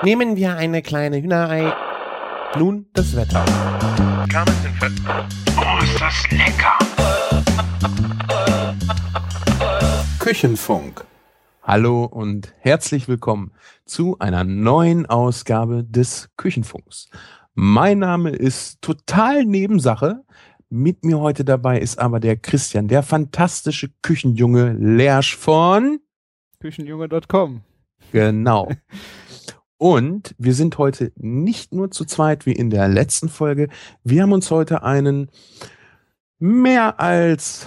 Nehmen wir eine kleine Hühnerei. Nun das Wetter. Oh, ist das lecker! Küchenfunk. Hallo und herzlich willkommen zu einer neuen Ausgabe des Küchenfunks. Mein Name ist total Nebensache. Mit mir heute dabei ist aber der Christian, der fantastische Küchenjunge Lersch von Küchenjunge.com. Genau. Und wir sind heute nicht nur zu zweit wie in der letzten Folge. Wir haben uns heute einen mehr als,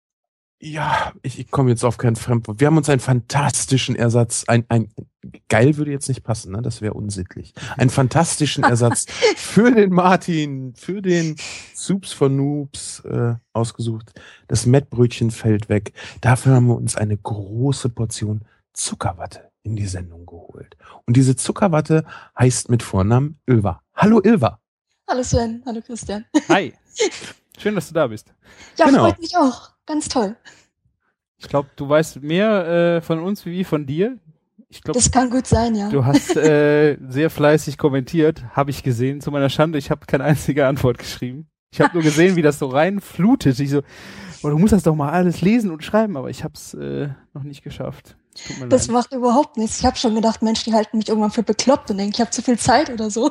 ich komme jetzt auf kein Fremdwort. Wir haben uns einen fantastischen Ersatz, ein geil würde jetzt nicht passen, ne? Das wäre unsittlich. Einen fantastischen Ersatz für den Martin, für den Soups von Noobs ausgesucht. Das Mettbrötchen fällt weg. Dafür haben wir uns eine große Portion Zuckerwatte in die Sendung geholt. Und diese Zuckerwatte heißt mit Vornamen Ylva. Hallo Ylva. Hallo Sven, hallo Christian. Hi, schön, dass du da bist. Ja, Genau. Freut mich auch. Ganz toll. Ich glaube, du weißt mehr von uns wie von dir. Ich glaube, Das kann gut sein, ja. du hast sehr fleißig kommentiert, habe ich gesehen. Zu meiner Schande, ich habe keine einzige Antwort geschrieben. Ich habe nur gesehen, wie das so reinflutet. Ich so, oh, du musst das doch mal alles lesen und schreiben, aber ich habe es noch nicht geschafft. Tut mir Das leid. macht überhaupt nichts. Ich habe schon gedacht, Mensch, die halten mich irgendwann für bekloppt und denken, ich habe zu viel Zeit oder so.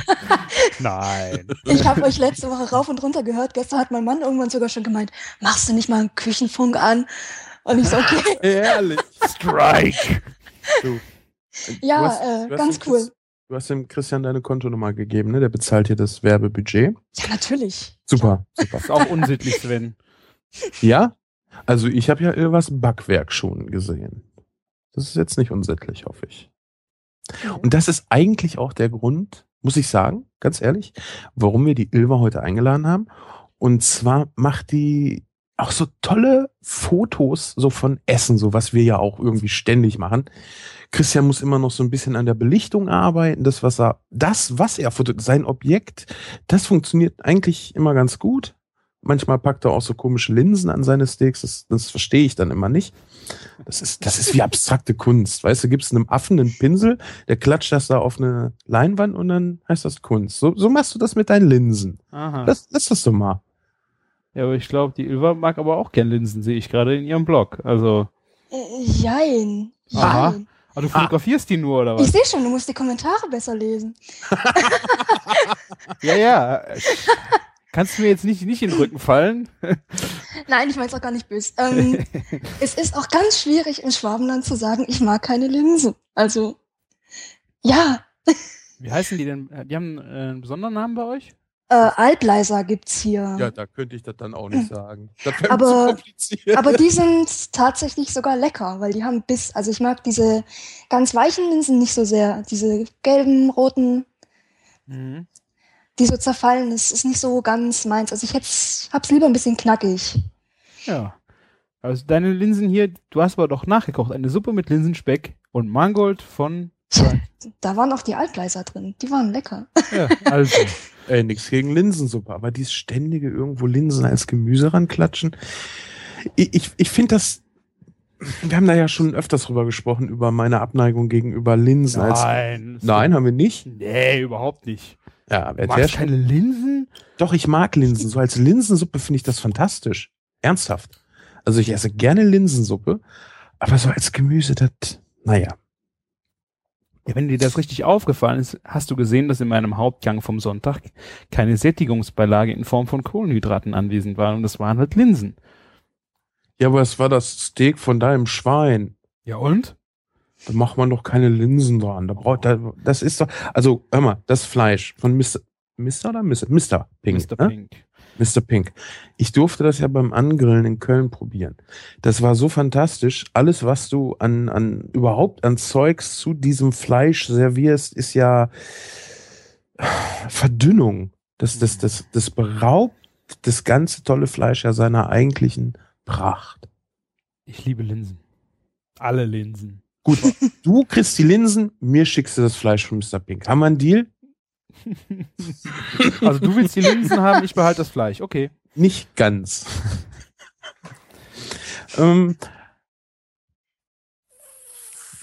Nein. Ich habe euch letzte Woche rauf und runter gehört. Gestern hat mein Mann irgendwann sogar schon gemeint, machst du nicht mal einen Küchenfunk an? Und ich so, okay. Ehrlich. Strike. Du Ja, hast ganz dem cool. Du hast dem Christian deine Kontonummer gegeben, ne? Der bezahlt dir das Werbebudget. Ja, natürlich. Super, super. Ist auch unsittlich, Sven. Ja? Also ich habe ja Ylvas Backwerk schon gesehen. Das ist jetzt nicht unsittlich, hoffe ich. Und das ist eigentlich auch der Grund, muss ich sagen, ganz ehrlich, warum wir die Ylva heute eingeladen haben. Und zwar macht die auch so tolle Fotos so von Essen, so was wir ja auch irgendwie ständig machen. Christian muss immer noch so ein bisschen an der Belichtung arbeiten. Das, was er fotografiert, sein Objekt, das funktioniert eigentlich immer ganz gut. Manchmal packt er auch so komische Linsen an seine Steaks. Das verstehe ich dann immer nicht. Das ist wie abstrakte Kunst. Weißt du, gibst einem Affen einen Pinsel, der klatscht das da auf eine Leinwand und dann heißt das Kunst. So machst du das mit deinen Linsen. Aha. Lass das doch mal. Ja, aber ich glaube, die Ylva mag aber auch gern Linsen, sehe ich gerade in ihrem Blog. Also, Jein. Aha. Jein. aber du fotografierst die nur, oder Ich was? sehe schon, du musst die Kommentare besser lesen. Ja. Kannst du mir jetzt nicht in den Rücken fallen? Nein, ich meine es auch gar nicht böse. Es ist auch ganz schwierig, im Schwabenland zu sagen, ich mag keine Linsen. Also, ja, Wie heißen die denn? Die haben einen besonderen Namen bei euch? Albleiser gibt's hier. Ja, da könnte ich das dann auch nicht sagen. Das wäre Aber- zu kompliziert. Aber die sind tatsächlich sogar lecker, weil die haben Biss. Also ich mag diese ganz weichen Linsen nicht so sehr. Diese gelben, roten, Mhm. die so zerfallen, das ist nicht so ganz meins. Also hab's lieber ein bisschen knackig. Ja. Also deine Linsen hier, du hast aber doch nachgekocht. Eine Suppe mit Linsenspeck und Mangold von... Da waren auch die Altgleiser drin. Die waren lecker. Ja, also. Nix gegen Linsensuppe, aber dieses ständige irgendwo Linsen als Gemüse ranklatschen. Ich finde das, wir haben da ja schon öfters drüber gesprochen, über meine Abneigung gegenüber Linsen. Nein, haben wir nicht. Nee, überhaupt nicht. Ja, Du magst keine Linsen? Doch, ich mag Linsen. So als Linsensuppe finde ich das fantastisch. Ernsthaft. Also ich esse gerne Linsensuppe, aber so als Gemüse, naja. Ja, wenn dir das richtig aufgefallen ist, hast du gesehen, dass in meinem Hauptgang vom Sonntag keine Sättigungsbeilage in Form von Kohlenhydraten anwesend war und das waren halt Linsen. Ja, aber es war das Steak von deinem Schwein. Ja und? Da macht man doch keine Linsen dran. Das ist doch, also hör mal, das Fleisch von Mr. oder Mr. Pink. Mr. Ne? Pink. Mr. Pink. Ich durfte das ja beim Angrillen in Köln probieren. Das war so fantastisch. Alles, was du überhaupt an Zeugs zu diesem Fleisch servierst, ist ja Verdünnung. Das beraubt das ganze tolle Fleisch ja seiner eigentlichen Pracht. Ich liebe Linsen. Alle Linsen. Gut, du kriegst die Linsen, mir schickst du das Fleisch von Mr. Pink. Haben wir einen Deal? Also du willst die Linsen haben, ich behalte das Fleisch. Okay. Nicht ganz.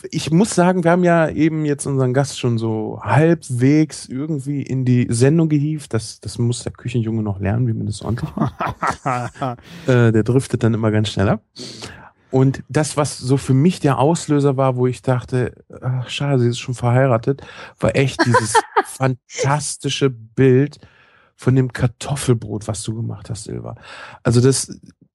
ich muss sagen, wir haben ja eben jetzt unseren Gast schon so halbwegs irgendwie in die Sendung gehievt. Das muss der Küchenjunge noch lernen, wie man das ordentlich macht. Der driftet dann immer ganz schnell ab. Und das, was so für mich der Auslöser war, wo ich dachte, ach, schade, sie ist schon verheiratet, war echt dieses fantastische Bild von dem Kartoffelbrot, was du gemacht hast, Silva. Also das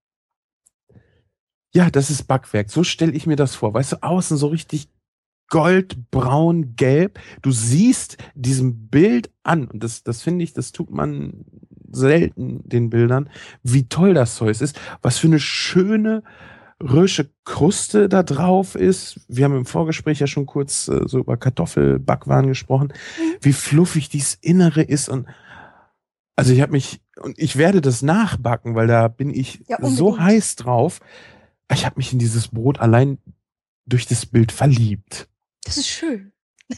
ist Backwerk. So stelle ich mir das vor. Weißt du, außen so richtig goldbraun, gelb. Du siehst diesem Bild an, und das finde ich, das tut man selten den Bildern, wie toll das Zeug ist, was für eine schöne rösche Kruste da drauf ist. Wir haben im Vorgespräch ja schon kurz so über Kartoffelbackwaren gesprochen, wie fluffig dieses Innere ist. Und also ich werde das nachbacken, weil da bin ich so heiß drauf. Ich habe mich in dieses Brot allein durch das Bild verliebt. Das ist schön.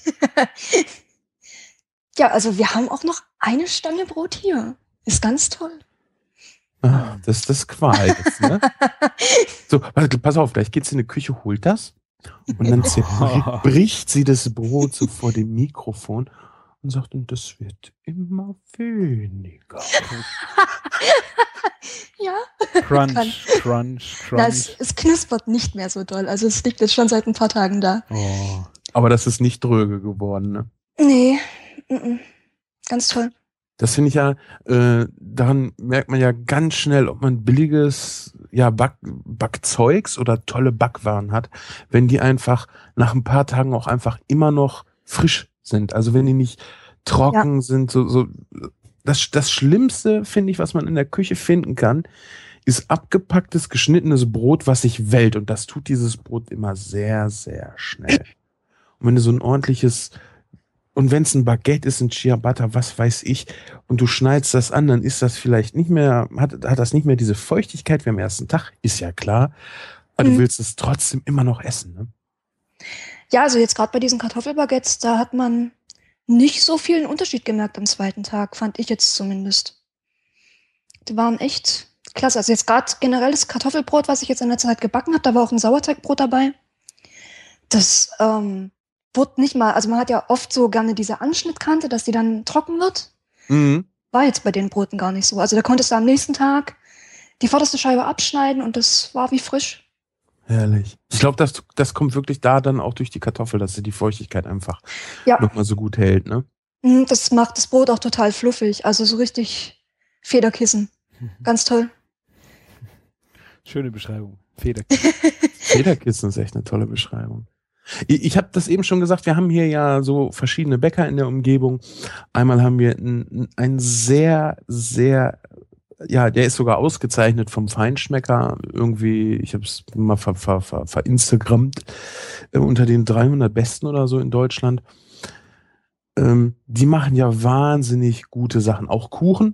Ja, also wir haben auch noch eine Stange Brot hier. Ist ganz toll. Ah, das ist das Qual jetzt, ne? So, pass auf, gleich geht sie in die Küche, holt das und dann bricht sie das Brot so vor dem Mikrofon und sagt, und das wird immer weniger. Ja. Crunch, crunch, crunch. Na, es knuspert nicht mehr so doll. Also es liegt jetzt schon seit ein paar Tagen da. Oh. Aber das ist nicht dröge geworden, ne? Nee. Ganz toll. Das finde ich ja, daran merkt man ja ganz schnell, ob man billiges Backzeugs oder tolle Backwaren hat, wenn die einfach nach ein paar Tagen auch einfach immer noch frisch sind. Also wenn die nicht trocken sind, so das Schlimmste, finde ich, was man in der Küche finden kann, ist abgepacktes, geschnittenes Brot, was sich wellt. Und das tut dieses Brot immer sehr, sehr schnell. Und wenn du so ein ordentliches, und wenn es ein Baguette ist, ein Ciabatta, was weiß ich, und du schneidest das an, dann ist das vielleicht nicht mehr, hat das nicht mehr diese Feuchtigkeit wie am ersten Tag, ist ja klar. Aber du willst es trotzdem immer noch essen, ne? Ja, also jetzt gerade bei diesen Kartoffelbaguettes, da hat man nicht so viel einen Unterschied gemerkt am zweiten Tag, fand ich jetzt zumindest. Die waren echt klasse. Also jetzt gerade generell das Kartoffelbrot, was ich jetzt in der Zeit gebacken habe, da war auch ein Sauerteigbrot dabei. Das wurde nicht mal, also man hat ja oft so gerne diese Anschnittkante, dass die dann trocken wird. Mhm. War jetzt bei den Broten gar nicht so. Also da konntest du am nächsten Tag die vorderste Scheibe abschneiden und das war wie frisch. Herrlich. Ich glaube, das kommt wirklich da dann auch durch die Kartoffel, dass sie die Feuchtigkeit einfach nochmal so gut hält, ne? Das macht das Brot auch total fluffig. Also so richtig Federkissen. Ganz toll. Schöne Beschreibung. Federkissen. Federkissen ist echt eine tolle Beschreibung. Ich habe das eben schon gesagt, wir haben hier ja so verschiedene Bäcker in der Umgebung. Einmal haben wir einen sehr, sehr, der ist sogar ausgezeichnet vom Feinschmecker. Irgendwie, ich habe es mal verinstagrammt, unter den 300 Besten oder so in Deutschland. Die machen ja wahnsinnig gute Sachen, auch Kuchen.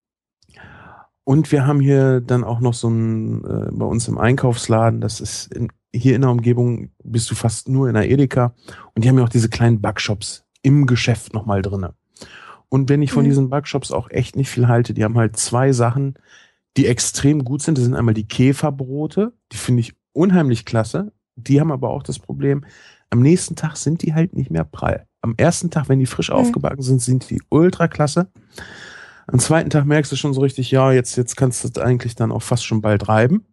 Und wir haben hier dann auch noch so bei uns im Einkaufsladen, das ist hier in der Umgebung bist du fast nur in der Edeka, und die haben ja auch diese kleinen Backshops im Geschäft nochmal drinne. Und wenn ich von diesen Backshops auch echt nicht viel halte, die haben halt zwei Sachen, die extrem gut sind. Das sind einmal die Käferbrote, die finde ich unheimlich klasse. Die haben aber auch das Problem, am nächsten Tag sind die halt nicht mehr prall. Am ersten Tag, wenn die frisch aufgebacken sind die ultra klasse. Am zweiten Tag merkst du schon so richtig, ja, jetzt kannst du das eigentlich dann auch fast schon bald reiben.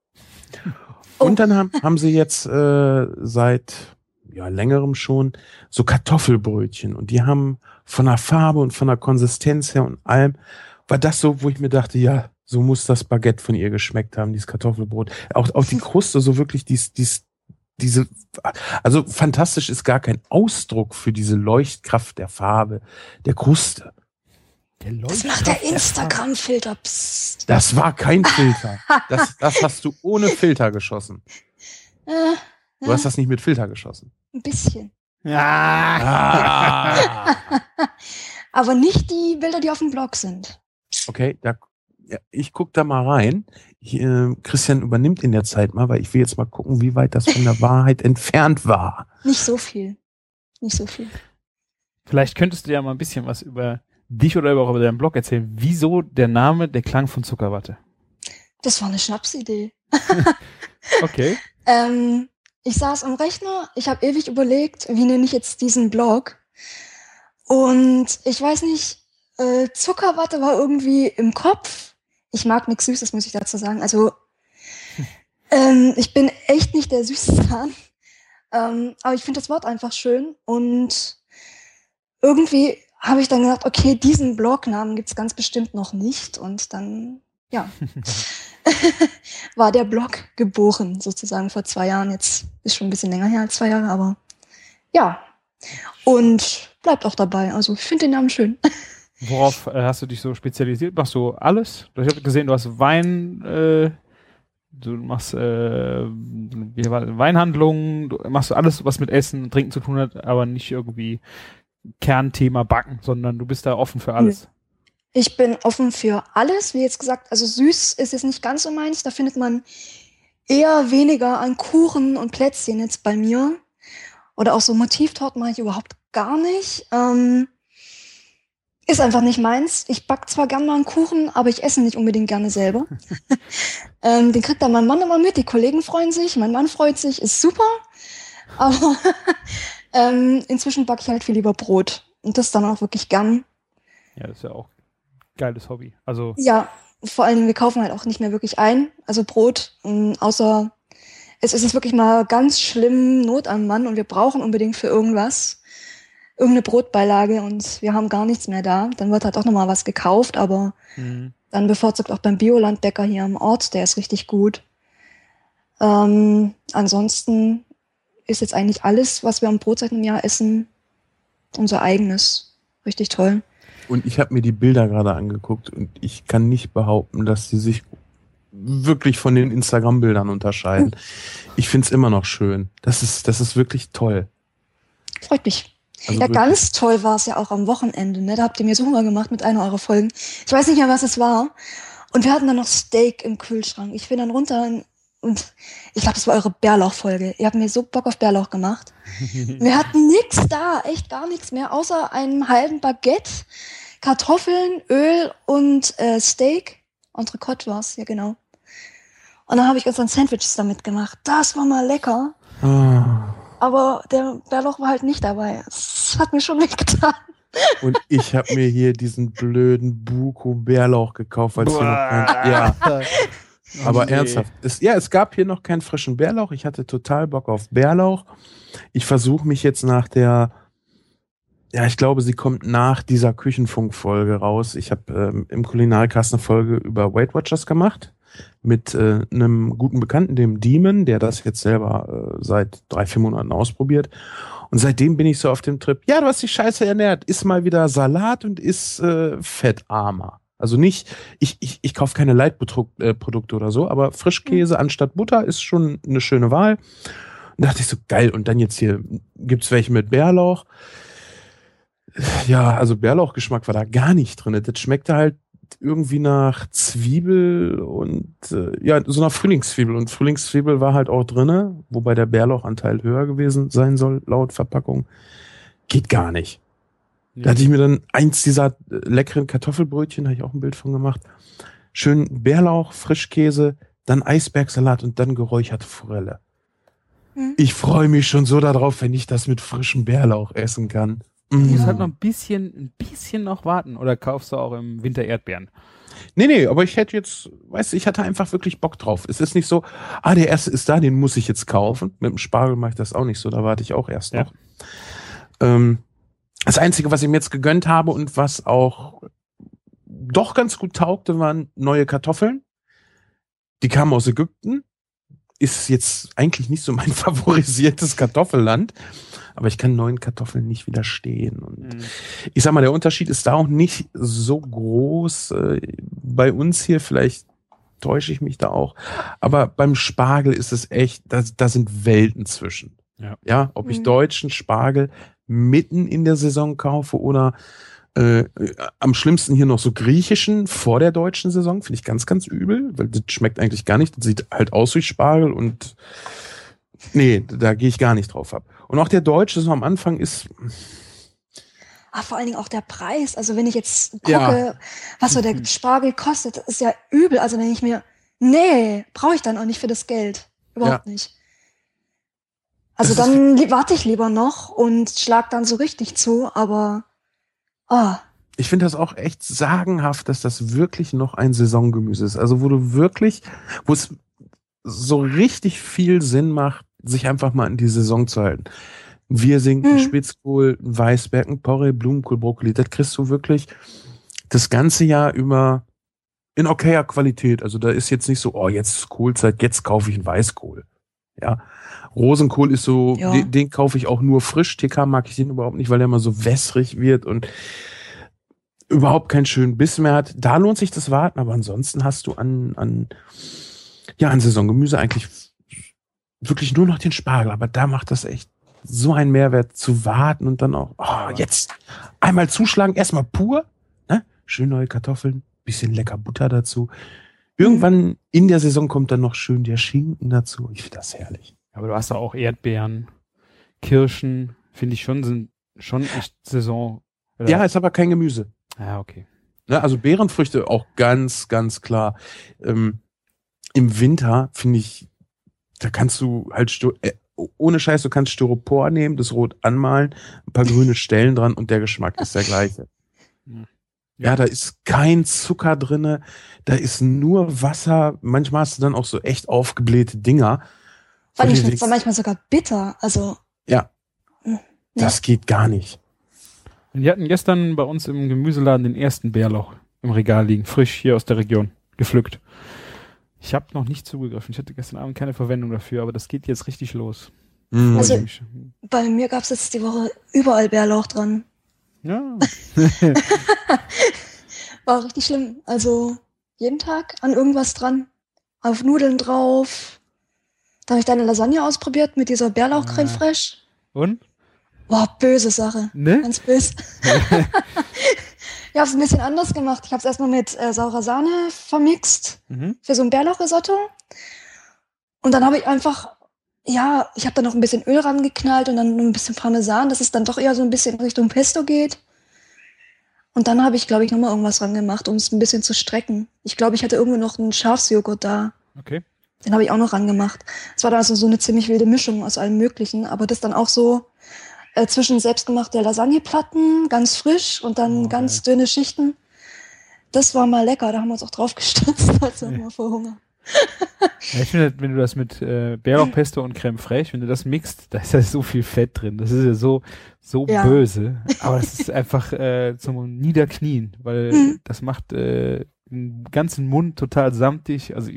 Und dann haben sie jetzt seit längerem schon so Kartoffelbrötchen, und die haben von der Farbe und von der Konsistenz her und allem, war das so, wo ich mir dachte, ja, so muss das Baguette von ihr geschmeckt haben, dieses Kartoffelbrot. Auch die Kruste, so wirklich diese, also fantastisch ist gar kein Ausdruck für diese Leuchtkraft der Farbe, der Kruste. Das macht der Instagram-Filter. Das war kein Filter. Das hast du ohne Filter geschossen. Du hast das nicht mit Filter geschossen. Ein bisschen. Ja. Aber nicht die Bilder, die auf dem Blog sind. Okay, ich gucke da mal rein. Christian übernimmt in der Zeit mal, weil ich will jetzt mal gucken, wie weit das von der Wahrheit entfernt war. Nicht so viel. Nicht so viel. Vielleicht könntest du ja mal ein bisschen was über dich oder auch über deinen Blog erzählen. Wieso der Klang von Zuckerwatte? Das war eine Schnapsidee. Okay. Ich saß am Rechner, ich habe ewig überlegt, wie nenne ich jetzt diesen Blog. Und ich weiß nicht, Zuckerwatte war irgendwie im Kopf. Ich mag nichts Süßes, muss ich dazu sagen. Also ich bin echt nicht der Süßzahn. Aber ich finde das Wort einfach schön. Und irgendwie habe ich dann gedacht, okay, diesen Blognamen gibt's ganz bestimmt noch nicht. Und dann, ja, war der Blog geboren, sozusagen vor 2 Jahren. Jetzt ist schon ein bisschen länger her als 2 Jahre, aber ja. Und bleibt auch dabei. Also ich finde den Namen schön. Worauf hast du dich so spezialisiert? Machst du alles? Ich habe gesehen, du hast Wein, du machst Weinhandlungen, du machst alles, was mit Essen und Trinken zu tun hat, aber nicht irgendwie Kernthema Backen, sondern du bist da offen für alles. Ich bin offen für alles, wie jetzt gesagt. Also süß ist jetzt nicht ganz so meins. Da findet man eher weniger an Kuchen und Plätzchen jetzt bei mir. Oder auch so Motivtorten mache ich überhaupt gar nicht. Ist einfach nicht meins. Ich backe zwar gerne mal einen Kuchen, aber ich esse nicht unbedingt gerne selber. Den kriegt dann mein Mann immer mit. Die Kollegen freuen sich, mein Mann freut sich, ist super. Aber inzwischen backe ich halt viel lieber Brot. Und das dann auch wirklich gern. Ja, das ist ja auch ein geiles Hobby. Also Ja, vor allen Dingen, wir kaufen halt auch nicht mehr wirklich ein. Also Brot, außer es ist wirklich mal ganz schlimm Not am Mann und wir brauchen unbedingt für irgendwas irgendeine Brotbeilage und wir haben gar nichts mehr da. Dann wird halt auch nochmal was gekauft, aber dann bevorzugt auch beim Biolandbäcker hier am Ort, der ist richtig gut. Ansonsten ist jetzt eigentlich alles, was wir am Brotzeit im Jahr essen, unser eigenes. Richtig toll. Und ich habe mir die Bilder gerade angeguckt und ich kann nicht behaupten, dass sie sich wirklich von den Instagram-Bildern unterscheiden. Ich find's immer noch schön. Das ist wirklich toll. Freut mich. Also ja, wirklich. ganz toll war es ja auch am Wochenende. Ne? Da habt ihr mir so Hunger gemacht mit einer eurer Folgen. Ich weiß nicht mehr, was es war. Und wir hatten dann noch Steak im Kühlschrank. Ich bin dann runter und ich glaube, das war eure Bärlauch-Folge. Ihr habt mir so Bock auf Bärlauch gemacht. Wir hatten nichts da, echt gar nichts mehr, außer einem halben Baguette, Kartoffeln, Öl und Steak. Entrecote war's, ja genau. Und dann habe ich uns dann Sandwiches damit gemacht. Das war mal lecker. Aber der Bärlauch war halt nicht dabei. Das hat mir schon wehgetan. Und ich habe mir hier diesen blöden Buko-Bärlauch gekauft, weil es hier noch kein, ja. Aber ernsthaft, es gab hier noch keinen frischen Bärlauch. Ich hatte total Bock auf Bärlauch. Ich versuche mich jetzt nach ich glaube, sie kommt nach dieser Küchenfunk-Folge raus. Ich habe im Kulinarcast eine Folge über Weight Watchers gemacht mit einem guten Bekannten, dem Demon, der das jetzt selber seit 3-4 Monaten ausprobiert. Und seitdem bin ich so auf dem Trip, ja, du hast dich scheiße ernährt, iss mal wieder Salat und iss fettarmer. Also nicht, ich kaufe keine Leitprodukte oder so, aber Frischkäse anstatt Butter ist schon eine schöne Wahl. Und dachte ich so, geil, und dann jetzt hier gibt's welche mit Bärlauch. Ja, also Bärlauchgeschmack war da gar nicht drin. Das schmeckte halt irgendwie nach Zwiebel und so nach Frühlingszwiebel. Und Frühlingszwiebel war halt auch drinne, wobei der Bärlauchanteil höher gewesen sein soll, laut Verpackung. Geht gar nicht. Da hatte ich mir dann eins dieser leckeren Kartoffelbrötchen, habe ich auch ein Bild von gemacht. Schön Bärlauch, Frischkäse, dann Eisbergsalat und dann geräucherte Forelle. Ich freue mich schon so darauf, wenn ich das mit frischem Bärlauch essen kann. Du musst halt noch ein bisschen noch warten. Oder kaufst du auch im Winter Erdbeeren? Nee, aber ich hätte jetzt, ich hatte einfach wirklich Bock drauf. Es ist nicht so, der erste ist da, den muss ich jetzt kaufen. Mit dem Spargel mache ich das auch nicht so, da warte ich auch erst noch. Das Einzige, was ich mir jetzt gegönnt habe und was auch doch ganz gut taugte, waren neue Kartoffeln. Die kamen aus Ägypten. Ist jetzt eigentlich nicht so mein favorisiertes Kartoffelland, aber ich kann neuen Kartoffeln nicht widerstehen. Und ich sag mal, der Unterschied ist da auch nicht so groß. Bei uns hier, vielleicht täusche ich mich da auch, aber beim Spargel ist es echt, da sind Welten zwischen. Ja, ob ich deutschen Spargel mitten in der Saison kaufe oder am schlimmsten hier noch so griechischen vor der deutschen Saison, finde ich ganz, ganz übel, weil das schmeckt eigentlich gar nicht. Das sieht halt aus wie Spargel und nee, da gehe ich gar nicht drauf ab. Und auch der deutsche so am Anfang ist... Vor allen Dingen auch der Preis. Also wenn ich jetzt gucke, was so der Spargel kostet, das ist ja übel. Also denke ich mir, nee, brauche ich dann auch nicht für das Geld. Überhaupt nicht. Also dann warte ich lieber noch und schlag dann so richtig zu, aber ich finde das auch echt sagenhaft, dass das wirklich noch ein Saisongemüse ist. Also wo es so richtig viel Sinn macht, sich einfach mal in die Saison zu halten. Wir sinken Spitzkohl, Weißberg, Porree, Blumenkohl, Brokkoli. Das kriegst du wirklich das ganze Jahr über in okayer Qualität. Also da ist jetzt nicht so, jetzt ist Kohlzeit, jetzt kaufe ich einen Weißkohl. Ja. Rosenkohl ist so, den kaufe ich auch nur frisch. TK mag ich den überhaupt nicht, weil der immer so wässrig wird und überhaupt keinen schönen Biss mehr hat. Da lohnt sich das Warten, aber ansonsten hast du an Saisongemüse eigentlich wirklich nur noch den Spargel. Aber da macht das echt so einen Mehrwert zu warten und dann auch, jetzt einmal zuschlagen, erstmal pur, ne? Schön neue Kartoffeln, bisschen lecker Butter dazu. Irgendwann in der Saison kommt dann noch schön der Schinken dazu. Ich finde das herrlich. Aber du hast da auch Erdbeeren, Kirschen, finde ich sind schon echt Saison. Oder? Ja, ist aber kein Gemüse. Ja, okay. Ja, also Beerenfrüchte auch ganz, ganz klar. Im Winter finde ich, da kannst du halt ohne Scheiß, du kannst Styropor nehmen, das rot anmalen, ein paar grüne Stellen dran und der Geschmack ist der gleiche. Ja, da ist kein Zucker drinne, da ist nur Wasser. Manchmal hast du dann auch so echt aufgeblähte Dinger. Weil ich finde es manchmal sogar bitter. Also. Ja. Das geht gar nicht. Wir hatten gestern bei uns im Gemüseladen den ersten Bärlauch im Regal liegen, frisch hier aus der Region, gepflückt. Ich habe noch nicht zugegriffen. Ich hatte gestern Abend keine Verwendung dafür, aber das geht jetzt richtig los. Also bei mir gab es jetzt die Woche überall Bärlauch dran. Ja. War richtig schlimm. Also jeden Tag an irgendwas dran. Auf Nudeln drauf. Da habe ich deine Lasagne ausprobiert mit dieser Bärlauch-Creme fraiche. Und? Boah, böse Sache. Ne? Ganz böse. Ich habe es ein bisschen anders gemacht. Ich habe es erstmal mit saurer Sahne vermixt für so ein Bärlauchrisotto. Und dann habe ich einfach, ich habe da noch ein bisschen Öl rangeknallt und dann ein bisschen Parmesan, dass es dann doch eher so ein bisschen Richtung Pesto geht. Und dann habe ich, glaube ich, nochmal irgendwas ran gemacht, um es ein bisschen zu strecken. Ich glaube, ich hatte irgendwo noch einen Schafsjoghurt da. Okay. Den habe ich auch noch rangemacht. Es war da also so eine ziemlich wilde Mischung aus allem Möglichen, aber das dann auch so zwischen selbstgemachte Lasagneplatten, ganz frisch und dann ganz dünne Schichten. Das war mal lecker, da haben wir uns auch drauf gestürzt, also immer vor Hunger. Ja, ich finde, wenn du das mit Bärlauchpesto und Creme fraiche, wenn du das mixt, da ist ja so viel Fett drin. Das ist ja so böse. Aber das ist einfach zum Niederknien, weil das macht den ganzen Mund total samtig. Also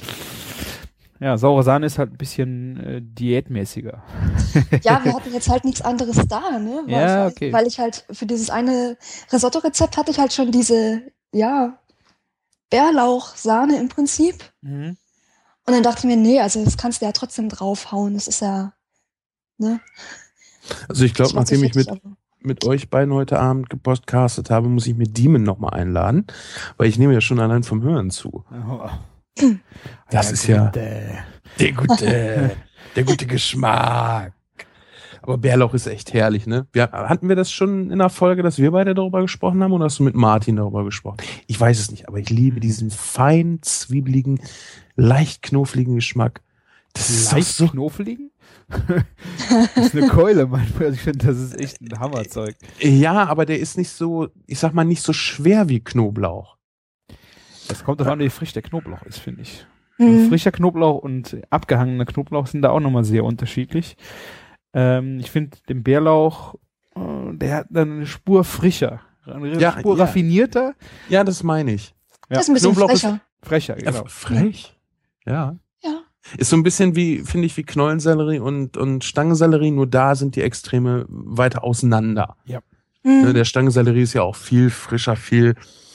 saure Sahne ist halt ein bisschen diätmäßiger. Ja, wir hatten jetzt halt nichts anderes da, ne? Weil ich halt für dieses eine Risotto-Rezept hatte ich halt schon diese, Bärlauch-Sahne im Prinzip. Und dann dachte ich mir, nee, also das kannst du ja trotzdem draufhauen. Das ist ja, ne? Also ich glaube, nachdem ich mit euch beiden heute Abend gepodcastet habe, muss ich mir Diemen nochmal einladen, weil ich nehme ja schon allein vom Hören zu. Oh. Das ist ja der gute Geschmack. Aber Bärlauch ist echt herrlich, ne? Hatten wir das schon in der Folge, dass wir beide darüber gesprochen haben, oder hast du mit Martin darüber gesprochen? Ich weiß es nicht, aber ich liebe diesen fein zwiebeligen, leicht knuffligen Geschmack. Das ist leicht so knuffligen? Das ist eine Keule, manchmal. Also ich finde, das ist echt ein Hammerzeug. Ja, aber der ist nicht so, ich sag mal, nicht so schwer wie Knoblauch. Das kommt davon an, wie frisch der Knoblauch ist, finde ich. Also frischer Knoblauch und abgehangener Knoblauch sind da auch nochmal sehr unterschiedlich. Ich finde den Bärlauch, der hat dann eine Spur frischer, eine Spur raffinierter. Ja, das meine ich. Ja. Das ist ein bisschen Knoblauch frecher. Frecher, genau. Frech? Ja. Ja. Ist so ein bisschen wie, finde ich, wie Knollensellerie und Stangensellerie, nur da sind die Extreme weiter auseinander. Ja. Der Stangensellerie ist ja auch viel frischer, viel.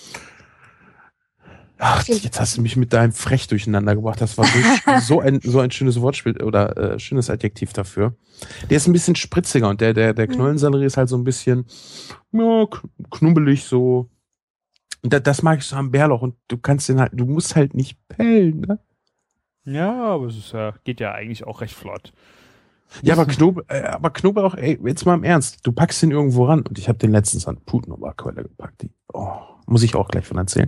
Ach, jetzt hast du mich mit deinem Frech durcheinander gebracht. Das war so ein schönes Wortspiel oder schönes Adjektiv dafür. Der ist ein bisschen spritziger und der Knollensellerie ist halt so ein bisschen knubbelig so. Und das mag ich so am Bärlauch und du musst halt nicht pellen, ne? Ja, aber es geht ja eigentlich auch recht flott. Ja, aber Knoblauch, ey, jetzt mal im Ernst, du packst den irgendwo ran und ich habe den letztens an Putenoberkeule gepackt. Muss ich auch gleich von erzählen.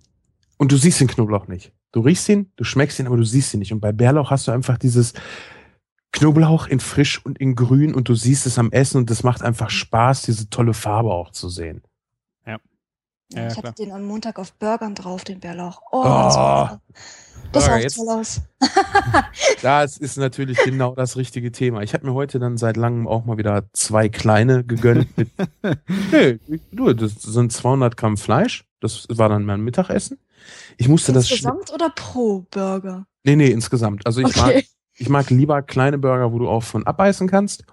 Und du siehst den Knoblauch nicht. Du riechst ihn, du schmeckst ihn, aber du siehst ihn nicht. Und bei Bärlauch hast du einfach dieses Knoblauch in frisch und in grün und du siehst es am Essen und das macht einfach Spaß, diese tolle Farbe auch zu sehen. Ja, ich hatte den am Montag auf Burgern drauf, den Bärlauch. Oh, das sah jetzt toll aus. Das ist natürlich genau das richtige Thema. Ich habe mir heute dann seit langem auch mal wieder 2 kleine gegönnt. Das sind 200 Gramm Fleisch. Das war dann mein Mittagessen. Ich musste insgesamt oder pro Burger? Nee, insgesamt. Also ich mag lieber kleine Burger, wo du auch von abbeißen kannst.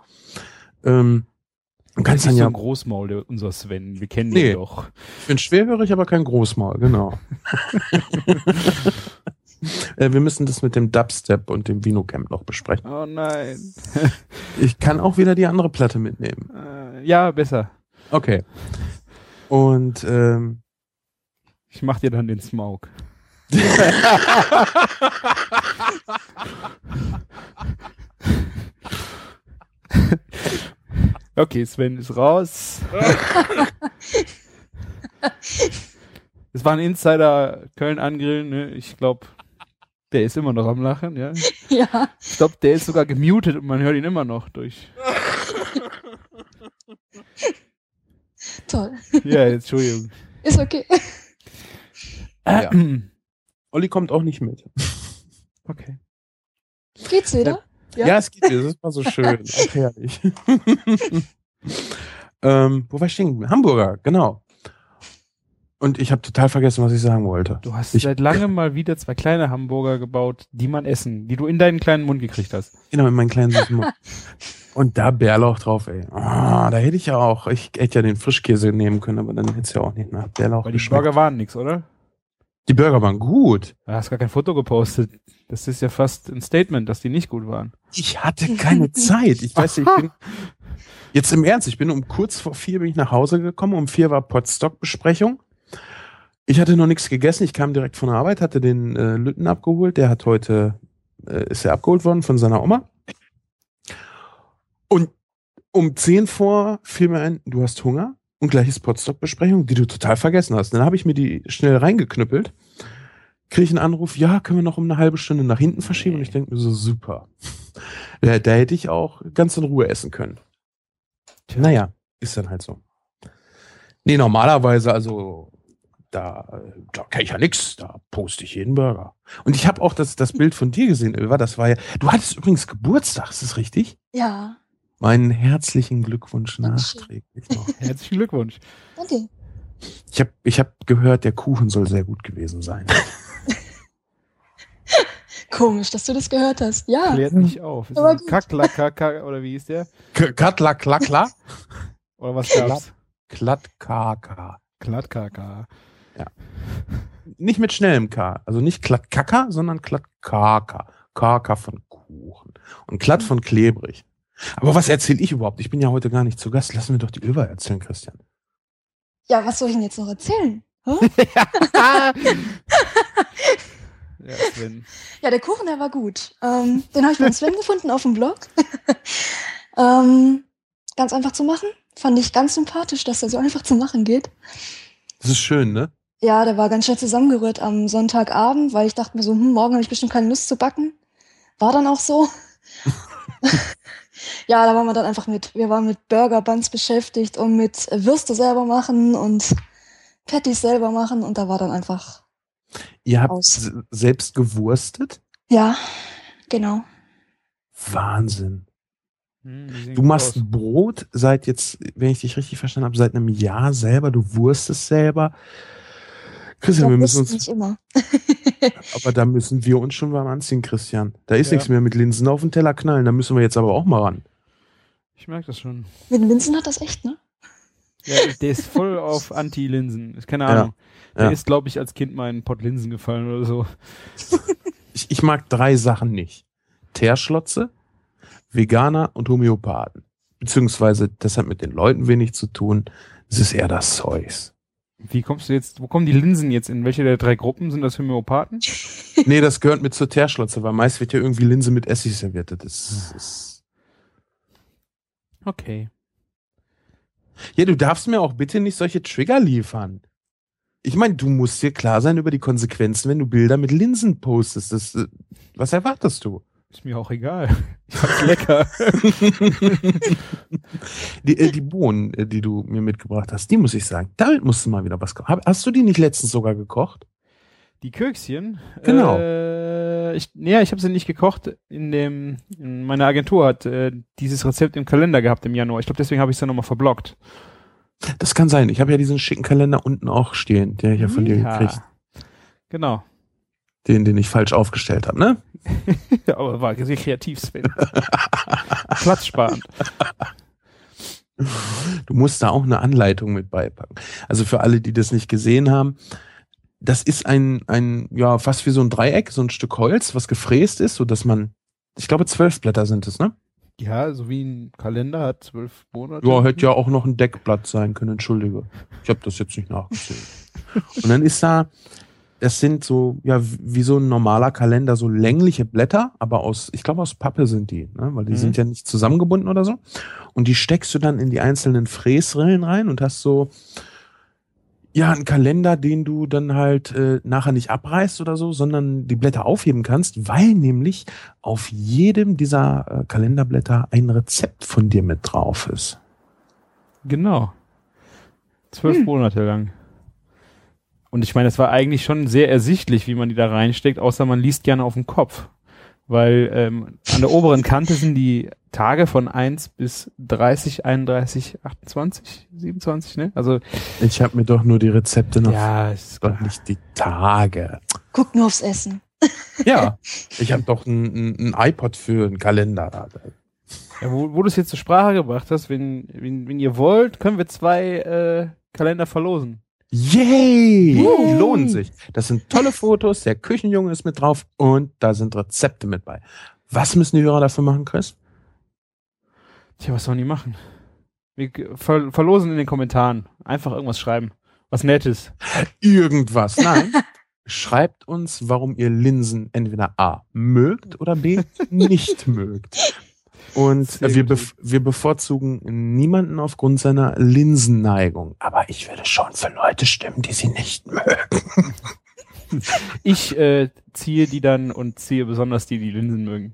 Du kannst dann so ja ein Großmaul, unser Sven. Wir kennen den doch. Ich bin schwerhörig, aber kein Großmaul, genau. Wir müssen das mit dem Dubstep und dem Vinocamp noch besprechen. Oh nein. Ich kann auch wieder die andere Platte mitnehmen. Ja, besser. Okay. Und ich mach dir dann den Smoke. Okay, Sven ist raus. Es war ein Insider Köln angrillen, ne? Ich glaube, der ist immer noch am Lachen, ja. Ja. Ich glaube, der ist sogar gemutet und man hört ihn immer noch durch. Toll. Ja, Entschuldigung. Ist okay. Ja. Olli kommt auch nicht mit. Okay. Geht's wieder? Ja, es geht wieder. Das war so schön. Auch herrlich. Wo war ich stehen? Hamburger, genau. Und ich habe total vergessen, was ich sagen wollte. Du hast seit langem mal wieder 2 kleine Hamburger gebaut, die man essen, die du in deinen kleinen Mund gekriegt hast. Genau, in meinen kleinen süßen Mund. Und da Bärlauch drauf, ey. Da hätte ich ja auch, ich hätte ja den Frischkäse nehmen können, aber dann hätte es ja auch nicht nach Bärlauch geschmeckt. Die Burger waren nix, oder? Die Burger waren gut. Du hast gar kein Foto gepostet. Das ist ja fast ein Statement, dass die nicht gut waren. Ich hatte keine Zeit. Ich weiß nicht, jetzt im Ernst, ich bin um kurz vor 4 bin ich nach Hause gekommen, um 4 war Potstock-Besprechung. Ich hatte noch nichts gegessen, ich kam direkt von der Arbeit, hatte den Lütten abgeholt, der hat heute, ist er abgeholt worden von seiner Oma. Und um 10 vor fiel mir ein, du hast Hunger und gleich ist Potstock-Besprechung, die du total vergessen hast. Dann habe ich mir die schnell reingeknüppelt, kriege ich einen Anruf, ja, können wir noch um eine halbe Stunde nach hinten verschieben? Und ich denke mir so, super. Ja, da hätte ich auch ganz in Ruhe essen können. Naja, ist dann halt so. Nee, normalerweise, also da kann ich ja nix, da poste ich jeden Burger. Und ich habe auch das Bild von dir gesehen, Ilva, das war ja, du hattest übrigens Geburtstag, ist das richtig? Ja. Meinen herzlichen Glückwunsch nachträglich noch. Herzlichen Glückwunsch. Danke. Ich hab gehört, der Kuchen soll sehr gut gewesen sein. Komisch, dass du das gehört hast. Ja. Klärt nicht auf. Ist ein Kackla, oder wie ist der? Katla, klakla? Oder was gab's? Klattkaka. Klattkaka. Ja. Nicht mit schnellem K. Also nicht Klattkaka, sondern Klattkaka. Kaka von Kuchen. Und Klatt von klebrig. Aber was erzähle ich überhaupt? Ich bin ja heute gar nicht zu Gast. Lass mir doch die Ilva erzählen, Christian. Ja, was soll ich denn jetzt noch erzählen? Ja, Sven. Ja, der Kuchen, der war gut. Den habe ich beim Sven gefunden auf dem Blog. Ganz einfach zu machen. Fand ich ganz sympathisch, dass der so einfach zu machen geht. Das ist schön, ne? Ja, der war ganz schnell zusammengerührt am Sonntagabend, weil ich dachte mir so, morgen habe ich bestimmt keine Lust zu backen. War dann auch so. Ja, da waren wir dann einfach wir waren mit Burger Buns beschäftigt und mit Würste selber machen und Patties selber machen und da war dann einfach Ihr habt selbst gewurstet? Ja, genau. Wahnsinn. Du machst Brot seit jetzt, wenn ich dich richtig verstanden habe, seit einem Jahr selber, du wurstest selber. Christian, wir müssen uns. Nicht immer. Aber da müssen wir uns schon warm anziehen, Christian. Da ist nichts mehr mit Linsen auf den Teller knallen, da müssen wir jetzt aber auch mal ran. Ich merke das schon. Mit den Linsen hat das echt, ne? Ja, der ist voll auf Anti-Linsen. Ist keine Ahnung. Der ist, glaube ich, als Kind mal in einen Pott Linsen gefallen oder so. Ich mag 3 Sachen nicht. Teerschlotze, Veganer und Homöopathen. Beziehungsweise, das hat mit den Leuten wenig zu tun. Es ist eher das Zeugs. Wie kommst du jetzt, wo kommen die Linsen jetzt? In welche der 3 Gruppen? Sind das Homöopathen? Nee, das gehört mit zur Teerschlotze, weil meist wird ja irgendwie Linse mit Essig serviert. Das ist okay. Ja, du darfst mir auch bitte nicht solche Trigger liefern. Ich meine, du musst dir klar sein über die Konsequenzen, wenn du Bilder mit Linsen postest. Was erwartest du? Ist mir auch egal. Ich fand's lecker. Die Bohnen, die du mir mitgebracht hast, die muss ich sagen, damit musst du mal wieder was kochen. Hast du die nicht letztens sogar gekocht? Die Kökschen? Genau. Ich habe sie nicht gekocht. In meiner Agentur hat dieses Rezept im Kalender gehabt im Januar. Ich glaube, deswegen habe ich es dann nochmal verblockt. Das kann sein. Ich habe ja diesen schicken Kalender unten auch stehen, der ich ja von dir gekriegt. Genau. Den ich falsch aufgestellt habe, ne? Ja, aber war sehr kreativ, Sven. Platzsparend. Du musst da auch eine Anleitung mit beipacken. Also für alle, die das nicht gesehen haben, das ist ja, fast wie so ein Dreieck, so ein Stück Holz, was gefräst ist, sodass man, ich glaube 12 Blätter sind es, ne? Ja, so wie ein Kalender hat 12 Monate. Ja, hätte ja auch noch ein Deckblatt sein können, entschuldige. Ich habe das jetzt nicht nachgesehen. Und dann ist das sind so, ja, wie so ein normaler Kalender, so längliche Blätter, aber ich glaube aus Pappe sind die, ne? Weil die sind ja nicht zusammengebunden oder so. Und die steckst du dann in die einzelnen Fräsrillen rein und hast so, ja, einen Kalender, den du dann halt nachher nicht abreißt oder so, sondern die Blätter aufheben kannst, weil nämlich auf jedem dieser Kalenderblätter ein Rezept von dir mit drauf ist. Genau. 12 Monate lang. Und ich meine, es war eigentlich schon sehr ersichtlich, wie man die da reinsteckt, außer man liest gerne auf den Kopf. Weil an der oberen Kante sind die Tage von 1 bis 30, 31, 28, 27, ne? Also ich habe mir doch nur die Rezepte noch, ja, ist doch nicht die Tage. Guck nur aufs Essen. Ja, ich habe doch ein iPod für einen Kalender. Ja, wo du es jetzt zur Sprache gebracht hast, wenn ihr wollt, können wir 2 Kalender verlosen. Yay! Lohnt sich. Das sind tolle Fotos, der Küchenjunge ist mit drauf und da sind Rezepte mit bei. Was müssen die Hörer dafür machen, Chris? Tja, was sollen die machen? Wir verlosen in den Kommentaren. Einfach irgendwas schreiben. Was Nettes. Irgendwas. Nein. Schreibt uns, warum ihr Linsen entweder A mögt oder B nicht mögt. Und wir bevorzugen niemanden aufgrund seiner Linsenneigung. Aber ich würde schon für Leute stimmen, die sie nicht mögen. Ich ziehe die dann und ziehe besonders die Linsen mögen.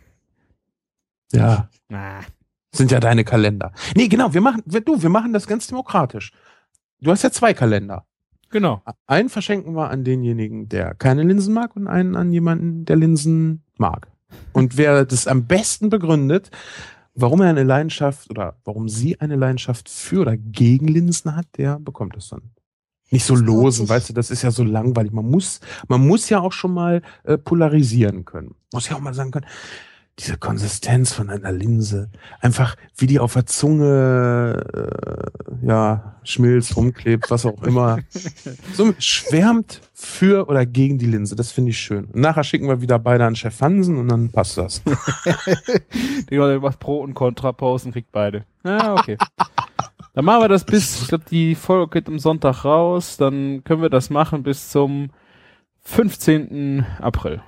Ja. Na. Sind ja deine Kalender. Nee, genau, wir machen das ganz demokratisch. Du hast ja 2 Kalender. Genau. Einen verschenken wir an denjenigen, der keine Linsen mag und einen an jemanden, der Linsen mag. Und wer das am besten begründet, warum er eine Leidenschaft oder warum sie eine Leidenschaft für oder gegen Linsen hat, der bekommt es dann. Nicht so losen, weißt du, das ist ja so langweilig. Man muss ja auch schon mal polarisieren können. Muss ja auch mal sagen können, diese Konsistenz von einer Linse, einfach wie die auf der Zunge schmilzt, rumklebt, was auch immer. So schwärmt für oder gegen die Linse, das finde ich schön. Und nachher schicken wir wieder beide an Chef Hansen und dann passt das. Der macht Pro und Contra posten, kriegt beide. Ja, okay. Dann machen wir das ich glaube, die Folge geht am Sonntag raus, dann können wir das machen bis zum 15. April.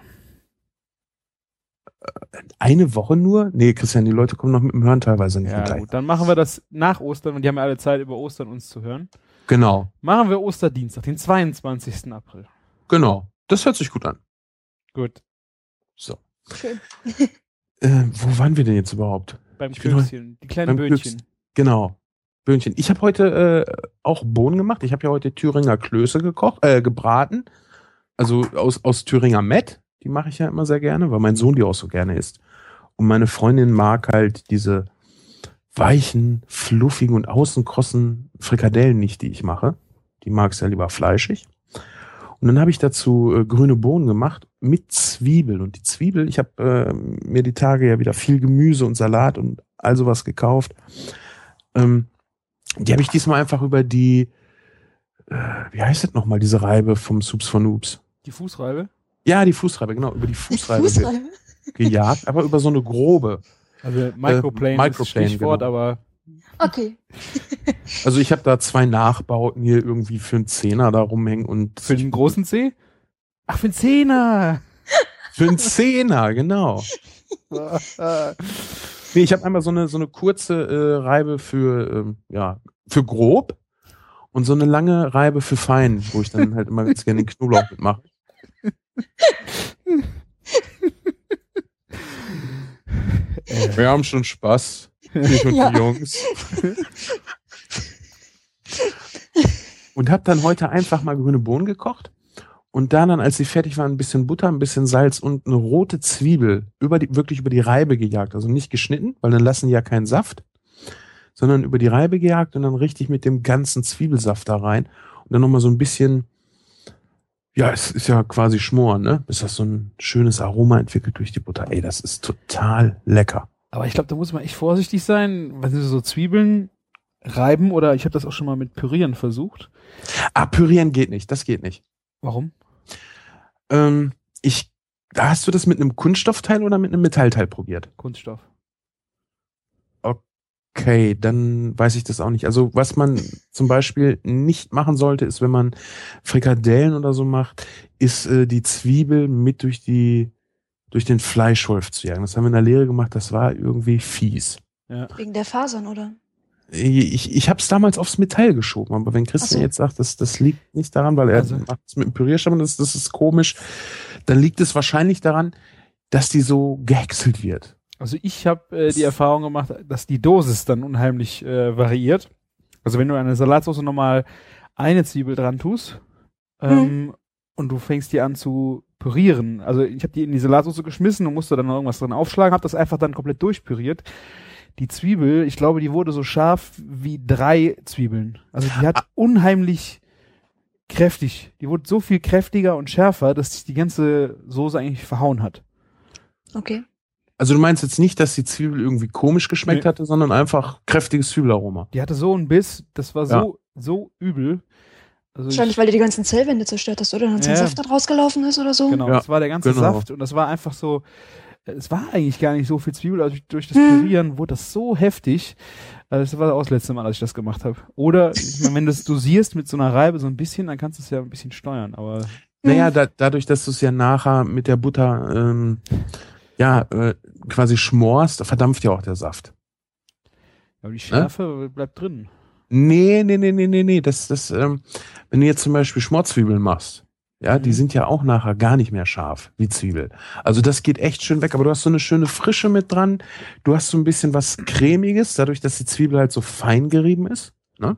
Eine Woche nur? Nee, Christian, die Leute kommen noch mit dem Hören teilweise nicht mit. Ja, gut, dann machen wir das nach Ostern und die haben ja alle Zeit, über Ostern uns zu hören. Genau. Machen wir Osterdienstag, den 22. April. Genau. Das hört sich gut an. Gut. So. Schön. Wo waren wir denn jetzt überhaupt? Beim Kökschen, die kleinen Böhnchen. Genau. Böhnchen. Ich habe heute auch Bohnen gemacht. Ich habe ja heute Thüringer Klöße gebraten. Also aus Thüringer Mett. Die mache ich ja immer sehr gerne, weil mein Sohn die auch so gerne isst. Und meine Freundin mag halt diese weichen, fluffigen und außenkrossen Frikadellen nicht, die ich mache. Die mag es ja lieber fleischig. Und dann habe ich dazu grüne Bohnen gemacht mit Zwiebel. Und die Zwiebel, ich habe mir die Tage ja wieder viel Gemüse und Salat und all sowas gekauft. Die habe ich diesmal einfach über die, wie heißt das nochmal, diese Reibe vom Soups von Noobs? Die Fußreibe? Ja, die Fußreibe, genau, über die Fußreibe gejagt, aber über so eine grobe. Also Microplane ist Stichwort, genau. Aber... Okay. Also ich habe da 2 Nachbauten hier irgendwie für einen Zehner da rumhängen und... Für den großen C? Ach, für einen Zehner! Für einen Zehner, genau. Nee, ich habe einmal so eine kurze Reibe für grob und so eine lange Reibe für fein, wo ich dann halt immer ganz gerne den Knoblauch mitmache. Wir haben schon Spaß. Ich und Ja. die Jungs. Und habe dann heute einfach mal grüne Bohnen gekocht und dann, als sie fertig waren, ein bisschen Butter, ein bisschen Salz und eine rote Zwiebel wirklich über die Reibe gejagt. Also nicht geschnitten, weil dann lassen die ja keinen Saft, sondern über die Reibe gejagt und dann richtig mit dem ganzen Zwiebelsaft da rein und dann nochmal so ein bisschen, ja, es ist ja quasi Schmoren, ne? Bis das so ein schönes Aroma entwickelt durch die Butter. Ey, das ist total lecker. Aber ich glaube, da muss man echt vorsichtig sein, wenn sie so Zwiebeln reiben oder ich habe das auch schon mal mit Pürieren versucht. Pürieren geht nicht, das geht nicht. Warum? Hast du das mit einem Kunststoffteil oder mit einem Metallteil probiert? Kunststoff. Okay, dann weiß ich das auch nicht. Also was man zum Beispiel nicht machen sollte, ist, wenn man Frikadellen oder so macht, ist die Zwiebel mit durch den Fleischwolf zu jagen. Das haben wir in der Lehre gemacht, das war irgendwie fies. Ja. Wegen der Fasern, oder? Ich habe es damals aufs Metall geschoben, aber wenn Christian Ach so. jetzt sagt, das liegt nicht daran, weil er macht es mit dem Pürierstab und das ist komisch, dann liegt es wahrscheinlich daran, dass die so gehäckselt wird. Also ich habe die Erfahrung gemacht, dass die Dosis dann unheimlich variiert. Also wenn du eine Salatsauce normal eine Zwiebel dran tust und du fängst die an zu pürieren. Also ich habe die in die Salatsauce geschmissen und musste dann noch irgendwas drin aufschlagen, habe das einfach dann komplett durchpüriert. Die Zwiebel, ich glaube, die wurde so scharf wie 3 Zwiebeln. Also die hat unheimlich kräftig. Die wurde so viel kräftiger und schärfer, dass sich die ganze Soße eigentlich verhauen hat. Okay. Also du meinst jetzt nicht, dass die Zwiebel irgendwie komisch geschmeckt hatte, sondern einfach kräftiges Zwiebelaroma. Die hatte so einen Biss, das war so übel. Also Wahrscheinlich, weil du die ganzen Zellwände zerstört hast, oder? Dann der Saft da rausgelaufen ist oder so. Genau, Ja, das war der ganze genau. Saft und das war einfach so, es war eigentlich gar nicht so viel Zwiebel, also durch das Pürieren wurde das so heftig. Also das war auch das letzte Mal, als ich das gemacht habe. Oder ich meine, wenn du es dosierst mit so einer Reibe so ein bisschen, dann kannst du es ja ein bisschen steuern, aber Naja, dadurch, dass du es ja nachher mit der Butter quasi schmorst, verdampft ja auch der Saft. aber die Schärfe bleibt drin. Nee. Wenn du jetzt zum Beispiel Schmorzwiebeln machst, ja, die sind ja auch nachher gar nicht mehr scharf wie Zwiebel. Also das geht echt schön weg, aber du hast so eine schöne Frische mit dran. Du hast so ein bisschen was Cremiges, dadurch, dass die Zwiebel halt so fein gerieben ist, ne?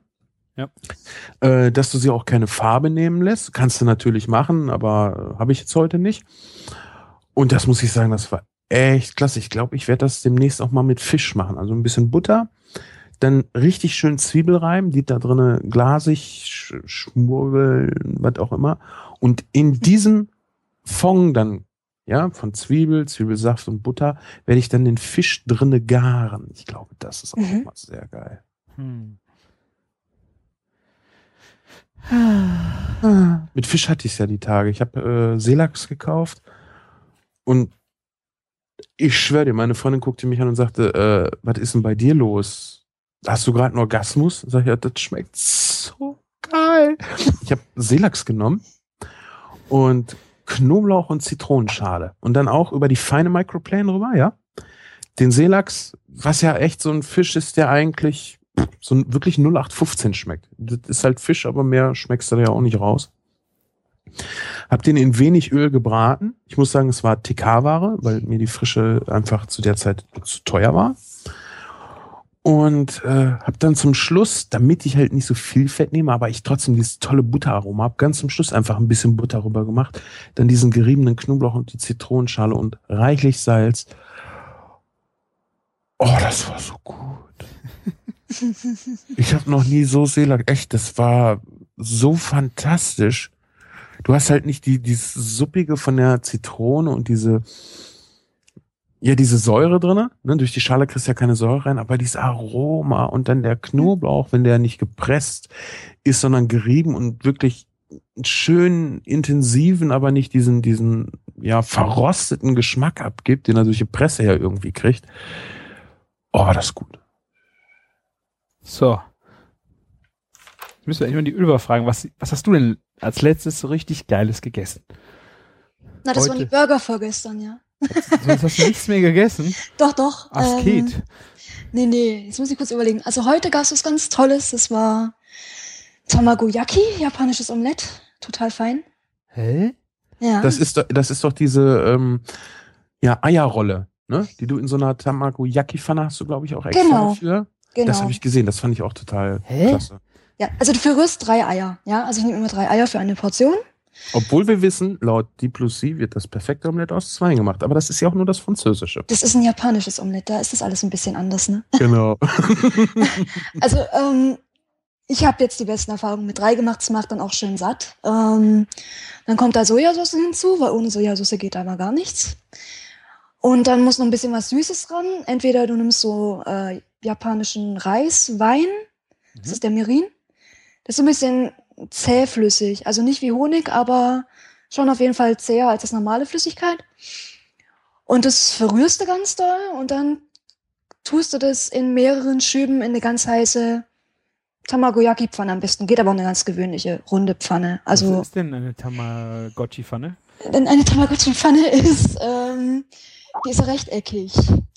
Ja. Dass du sie auch keine Farbe nehmen lässt. Kannst du natürlich machen, aber habe ich jetzt heute nicht. Und das muss ich sagen, das war echt klasse. Ich glaube, ich werde das demnächst auch mal mit Fisch machen. Also ein bisschen Butter, dann richtig schön Zwiebel reiben, die da drinnen glasig, schmurbeln, was auch immer. Und in diesem Fond dann, ja, von Zwiebelsaft und Butter, werde ich dann den Fisch drinne garen. Ich glaube, das ist auch mal sehr geil. Mit Fisch hatte ich es ja die Tage. Ich habe Seelachs gekauft und ich schwöre dir, meine Freundin guckte mich an und sagte, was ist denn bei dir los? Hast du gerade einen Orgasmus? Sag ich, ja, das schmeckt so geil. Ich habe Seelachs genommen und Knoblauch und Zitronenschale und dann auch über die feine Microplane rüber, ja. Den Seelachs, was ja echt so ein Fisch ist, der eigentlich so wirklich 0815 schmeckt. Das ist halt Fisch, aber mehr schmeckst du da ja auch nicht raus. Hab den in wenig Öl gebraten. Ich muss sagen, es war TK-Ware, weil mir die Frische einfach zu der Zeit zu teuer war. Und habe dann zum Schluss, damit ich halt nicht so viel Fett nehme, aber ich trotzdem dieses tolle Butteraroma habe, ganz zum Schluss einfach ein bisschen Butter rüber gemacht, dann diesen geriebenen Knoblauch und die Zitronenschale und reichlich Salz. Oh, das war so gut. Ich habe noch nie so Seelachs, echt, das war so fantastisch. Du hast halt nicht dieses Suppige von der Zitrone und diese Säure drinne, ne? Durch die Schale kriegst du ja keine Säure rein, aber dieses Aroma und dann der Knoblauch, wenn der nicht gepresst ist, sondern gerieben und wirklich einen schönen, intensiven, aber nicht diesen verrosteten Geschmack abgibt, den er durch die Presse ja irgendwie kriegt. Oh, das ist gut. So. Jetzt müssen wir eigentlich mal die Ölber fragen, was hast du denn als letztes so richtig Geiles gegessen? Na, das Heute. waren die Burger vorgestern, ja. Sonst hast du nichts mehr gegessen? Doch. Asket. Nee, jetzt muss ich kurz überlegen. Also heute gab es was ganz Tolles, das war Tamagoyaki, japanisches Omelett. Total fein. Hä? Ja. Das ist doch diese Eierrolle. ne? Die du in so einer Tamagoyaki-Pfanne hast du, glaube ich, auch extra Genau. dafür. Genau. Das habe ich gesehen, das fand ich auch total klasse. Ja, also du verrührst 3 Eier. Ja, also ich nehme immer 3 Eier für eine Portion. Obwohl wir wissen, laut D+C wird das perfekte Omelette aus 2 gemacht. Aber das ist ja auch nur das Französische. Das ist ein japanisches Omelette, da ist das alles ein bisschen anders, ne? Genau. Also, ich habe jetzt die besten Erfahrungen mit 3 gemacht, es macht dann auch schön satt. Dann kommt da Sojasauce hinzu, weil ohne Sojasauce geht da mal gar nichts. Und dann muss noch ein bisschen was Süßes ran. Entweder du nimmst so japanischen Reis, Wein, das ist der Mirin. Das ist so ein bisschen zähflüssig, also nicht wie Honig, aber schon auf jeden Fall zäher als das normale Flüssigkeit. Und das verrührst du ganz doll und dann tust du das in mehreren Schüben in eine ganz heiße Tamagoyaki-Pfanne am besten. Geht aber auch eine ganz gewöhnliche runde Pfanne. Also, was ist denn eine Tamagotchi-Pfanne? denn eine Tamagotchi-Pfanne ist, die ist rechteckig.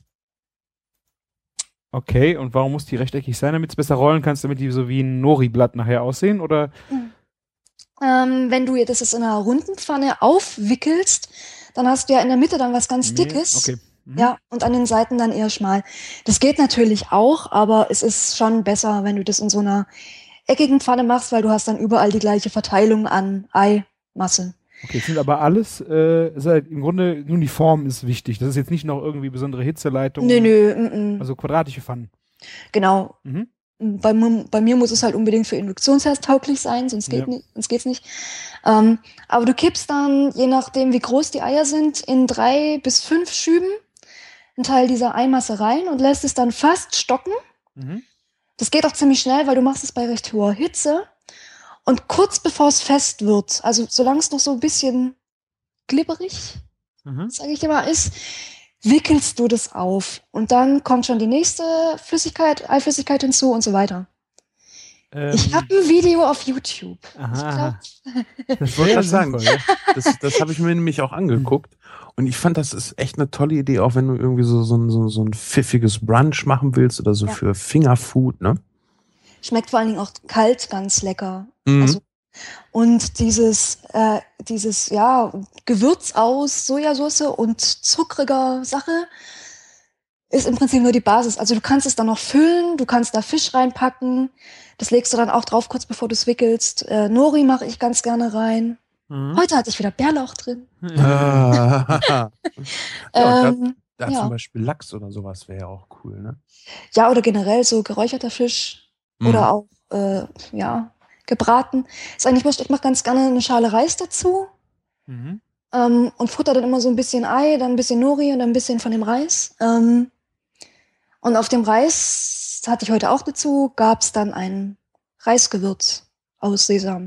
Okay, und warum muss die rechteckig sein, damit es besser rollen kannst, damit die so wie ein Nori-Blatt nachher aussehen, oder? Wenn du das jetzt in einer runden Pfanne aufwickelst, dann hast du ja in der Mitte dann was ganz Dickes. Okay. Ja, und an den Seiten dann eher schmal. Das geht natürlich auch, aber es ist schon besser, wenn du das in so einer eckigen Pfanne machst, weil du hast dann überall die gleiche Verteilung an Eimasse. Okay, es sind aber alles, im Grunde nur die Form ist wichtig. Das ist jetzt nicht noch irgendwie besondere Hitzeleitung. Nö. Also quadratische Pfannen. Genau. Mhm. Bei mir muss es halt unbedingt für Induktionsherd tauglich sein, sonst geht's nicht. Aber du kippst dann, je nachdem wie groß die Eier sind, in 3 bis 5 Schüben einen Teil dieser Eimasse rein und lässt es dann fast stocken. Mhm. Das geht auch ziemlich schnell, weil du machst es bei recht hoher Hitze. Und kurz bevor es fest wird, also solange es noch so ein bisschen glibberig, sage ich dir mal, ist, wickelst du das auf. Und dann kommt schon die nächste Eiflüssigkeit hinzu und so weiter. Ich habe ein Video auf YouTube. Aha. Ich wollte gerade sagen, das habe ich mir nämlich auch angeguckt. Und ich fand, das ist echt eine tolle Idee, auch wenn du irgendwie so ein pfiffiges Brunch machen willst oder so für Fingerfood, ne? Schmeckt vor allen Dingen auch kalt ganz lecker. Mhm. Also, und dieses Gewürz aus Sojasauce und zuckriger Sache ist im Prinzip nur die Basis. Also du kannst es dann noch füllen, du kannst da Fisch reinpacken. Das legst du dann auch drauf, kurz bevor du es wickelst. Nori mache ich ganz gerne rein. Heute hatte ich wieder Bärlauch drin. Da zum Beispiel Lachs oder sowas wäre ja auch cool, ne? Ja, oder generell so geräucherter Fisch oder auch gebraten. Ist eigentlich wurscht. Ich mache ganz gerne eine Schale Reis dazu und futter dann immer so ein bisschen Ei, dann ein bisschen Nori und dann ein bisschen von dem Reis. Und auf dem Reis, das hatte ich heute auch dazu, gab es dann ein Reisgewürz aus Sesam.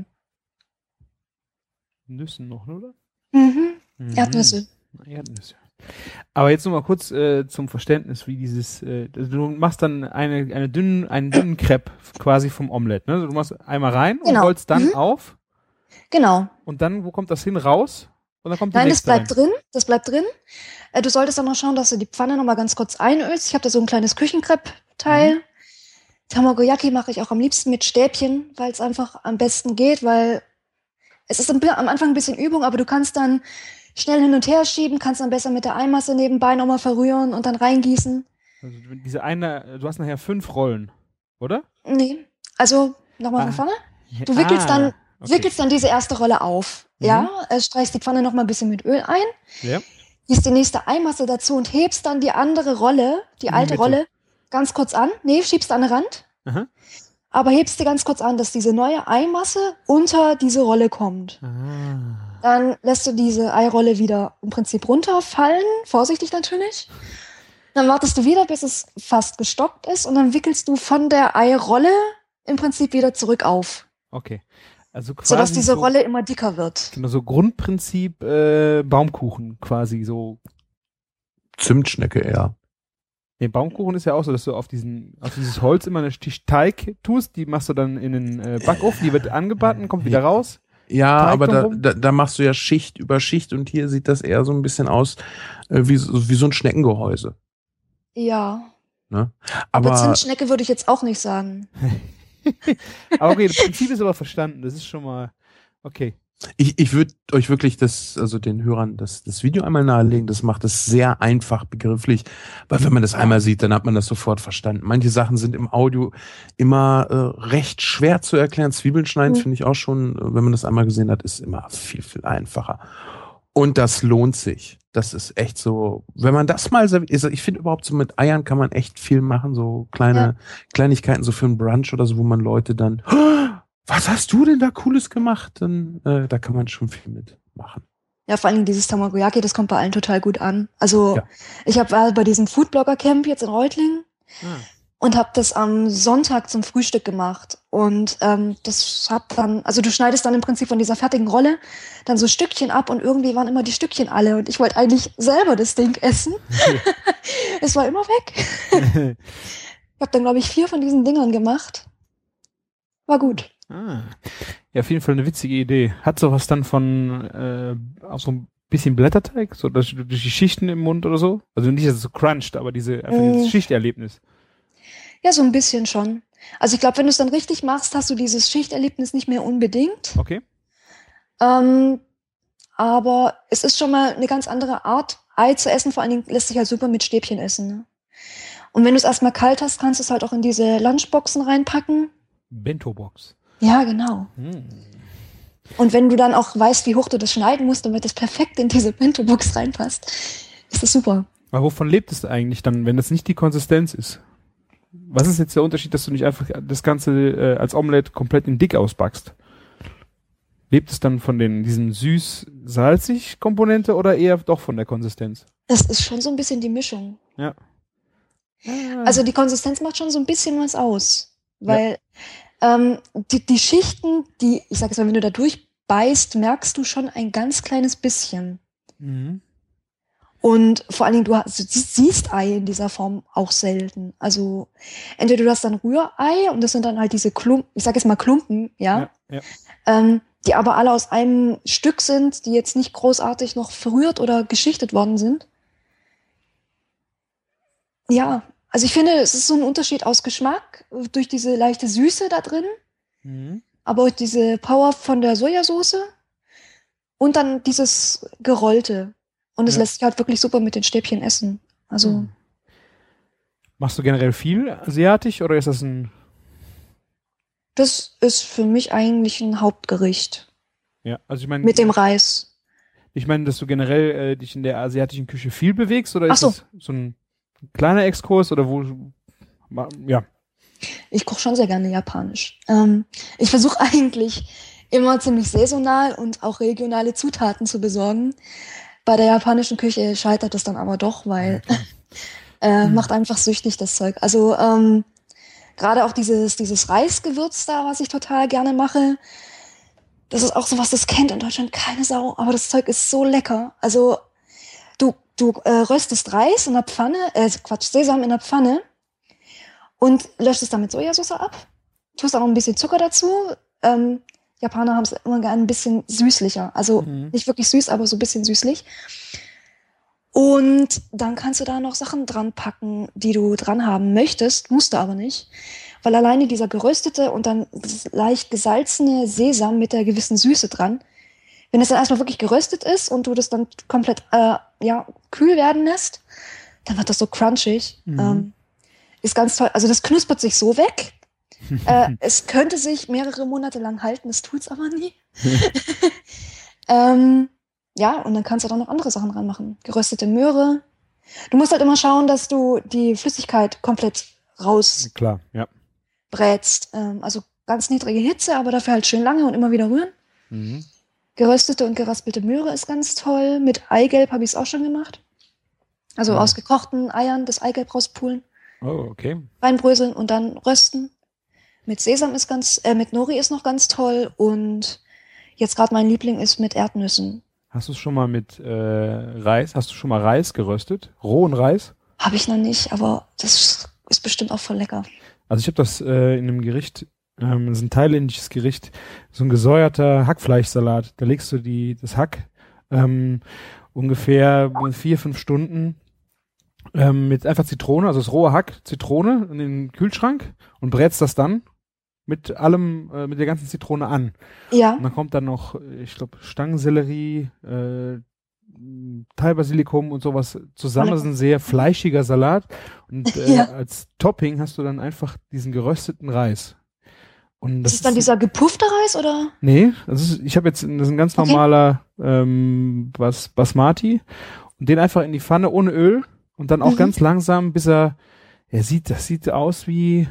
Nüssen noch, oder? Erdnüsse. Erdnüsse. Aber jetzt noch mal kurz zum Verständnis, wie dieses, du machst dann einen dünnen Crepe quasi vom Omelett, ne? Du machst einmal rein und rollst dann auf. Genau. Und dann, wo kommt das hin? Raus? Und dann kommt die Nein, nächste das bleibt drin. Du solltest dann noch schauen, dass du die Pfanne noch mal ganz kurz einölst. Ich habe da so ein kleines Küchenkrepp-Teil. Tamagoyaki mache ich auch am liebsten mit Stäbchen, weil es einfach am besten geht, weil es ist am Anfang ein bisschen Übung, aber du kannst dann schnell hin und her schieben, kannst dann besser mit der Eimasse nebenbei nochmal verrühren und dann reingießen. Also du hast nachher 5 Rollen, oder? Nee, also nochmal von vorne. Du wickelst dann diese erste Rolle auf. Ja, streichst die Pfanne nochmal ein bisschen mit Öl ein, gießt die nächste Eimasse dazu und hebst dann die andere Rolle, die alte Rolle, ganz kurz an. Nee, schiebst an den Rand. Aber hebst dir ganz kurz an, dass diese neue Eimasse unter diese Rolle kommt. Dann lässt du diese Eirolle wieder im Prinzip runterfallen, vorsichtig natürlich. Dann wartest du wieder, bis es fast gestockt ist und dann wickelst du von der Eirolle im Prinzip wieder zurück auf. Okay. Also quasi sodass diese Rolle immer dicker wird. Genau, so Grundprinzip Baumkuchen quasi so. Zimtschnecke eher. Nee, Baumkuchen ist ja auch so, dass du auf dieses Holz immer eine Teig tust, die machst du dann in den Backofen, die wird angebacken, kommt wieder raus. Ja, Teig aber da machst du ja Schicht über Schicht und hier sieht das eher so ein bisschen aus wie so ein Schneckengehäuse. Ja. Ne? Aber Zimtschnecke würde ich jetzt auch nicht sagen. Aber okay, das Prinzip ist aber verstanden, das ist schon mal okay. Ich würde euch wirklich den Hörern das Video einmal nahelegen. Das macht es sehr einfach begrifflich, weil wenn man das einmal sieht, dann hat man das sofort verstanden. Manche Sachen sind im Audio immer recht schwer zu erklären. Zwiebeln schneiden finde ich auch schon, wenn man das einmal gesehen hat, ist immer viel, viel einfacher. Und das lohnt sich. Das ist echt so, wenn man das mal, ich finde überhaupt so mit Eiern kann man echt viel machen, so Kleinigkeiten, so für einen Brunch oder so, wo man Leute dann, was hast du denn da Cooles gemacht? Dann, da kann man schon viel mitmachen. Ja, vor allem dieses Tamagoyaki, das kommt bei allen total gut an. Also ich war bei diesem Foodblogger-Camp jetzt in Reutlingen und habe das am Sonntag zum Frühstück gemacht. Und das hat dann, also du schneidest dann im Prinzip von dieser fertigen Rolle dann so Stückchen ab und irgendwie waren immer die Stückchen alle. Und ich wollte eigentlich selber das Ding essen. Es war immer weg. Ich habe dann, glaube ich, 4 von diesen Dingern gemacht. War gut. Ja, auf jeden Fall eine witzige Idee. Hat sowas dann von auch so ein bisschen Blätterteig, so durch die Schichten im Mund oder so? Also nicht, dass es so cruncht, aber dieses Schichterlebnis. Ja, so ein bisschen schon. Also ich glaube, wenn du es dann richtig machst, hast du dieses Schichterlebnis nicht mehr unbedingt. Okay. Aber es ist schon mal eine ganz andere Art, Ei zu essen. Vor allen Dingen lässt sich halt super mit Stäbchen essen. Ne? Und wenn du es erstmal kalt hast, kannst du es halt auch in diese Lunchboxen reinpacken. Bento-Box. Ja, genau. Und wenn du dann auch weißt, wie hoch du das schneiden musst, damit das perfekt in diese Bento-Box reinpasst, ist das super. Aber wovon lebt es eigentlich dann, wenn das nicht die Konsistenz ist? Was ist jetzt der Unterschied, dass du nicht einfach das Ganze als Omelette komplett in dick ausbackst? Lebt es dann von diesen süß-salzig Komponente oder eher doch von der Konsistenz? Das ist schon so ein bisschen die Mischung. Ja. Also die Konsistenz macht schon so ein bisschen was aus. Weil die Schichten, ich sag jetzt mal, wenn du da durchbeißt, merkst du schon ein ganz kleines bisschen. Mhm. Und vor allen Dingen, du siehst Ei in dieser Form auch selten. Also entweder du hast dann Rührei und das sind dann halt diese Klumpen, ich sag jetzt mal Klumpen, die aber alle aus einem Stück sind, die jetzt nicht großartig noch verrührt oder geschichtet worden sind. Ja, also ich finde, es ist so ein Unterschied aus Geschmack durch diese leichte Süße da drin, aber auch diese Power von der Sojasauce und dann dieses Gerollte. Und es lässt sich halt wirklich super mit den Stäbchen essen. Also. Machst du generell viel asiatisch oder ist das Das ist für mich eigentlich ein Hauptgericht. Ja, also ich meine. Mit dem Reis. Ich meine, dass du generell dich in der asiatischen Küche viel bewegst oder ist das so ein kleiner Exkurs oder wo? Ja. Ich koche schon sehr gerne japanisch. Ich versuche eigentlich immer ziemlich saisonal und auch regionale Zutaten zu besorgen. Bei der japanischen Küche scheitert es dann aber doch, weil macht einfach süchtig das Zeug. Also gerade auch dieses Reisgewürz da, was ich total gerne mache, das ist auch sowas, das kennt in Deutschland keine Sau, aber das Zeug ist so lecker. Also du röstest Reis in der Pfanne, Sesam in der Pfanne und löscht es dann mit Sojasauce ab, tust auch noch ein bisschen Zucker dazu. Japaner haben es immer gerne ein bisschen süßlicher. Also nicht wirklich süß, aber so ein bisschen süßlich. Und dann kannst du da noch Sachen dran packen, die du dran haben möchtest, musst du aber nicht. Weil alleine dieser geröstete und dann leicht gesalzene Sesam mit der gewissen Süße dran, wenn es dann erstmal wirklich geröstet ist und du das dann komplett kühl werden lässt, dann wird das so crunchig. Ist ganz toll. Also das knuspert sich so weg. Es könnte sich mehrere Monate lang halten, das tut's aber nie. Und dann kannst du da noch andere Sachen ranmachen. Geröstete Möhre. Du musst halt immer schauen, dass du die Flüssigkeit komplett raus brätst. Also ganz niedrige Hitze, aber dafür halt schön lange und immer wieder rühren. Geröstete und geraspelte Möhre ist ganz toll. Mit Eigelb habe ich es auch schon gemacht. Also aus gekochten Eiern das Eigelb rauspulen. Oh, okay. Reinbröseln und dann rösten. Mit Sesam ist mit Nori ist noch ganz toll und jetzt gerade mein Liebling ist mit Erdnüssen. Hast du es schon mal mit Reis? Hast du schon mal Reis geröstet? Rohen Reis? Habe ich noch nicht, aber das ist bestimmt auch voll lecker. Also ich habe das in einem Gericht, das ist ein thailändisches Gericht, so ein gesäuerter Hackfleischsalat. Da legst du das Hack ungefähr 4-5 Stunden mit einfach Zitrone, also das rohe Hack, Zitrone in den Kühlschrank und brätst das dann mit allem, mit der ganzen Zitrone an. Ja. Und dann kommt dann noch, ich glaube, Stangensellerie, Thai-Basilikum und sowas zusammen. Das ist ein sehr fleischiger Salat. Und als Topping hast du dann einfach diesen gerösteten Reis. Und das ist es dann dieser gepuffte Reis, oder? Nee, das ist ein ganz normaler Basmati. Und den einfach in die Pfanne ohne Öl und dann auch ganz langsam, bis das sieht aus wie,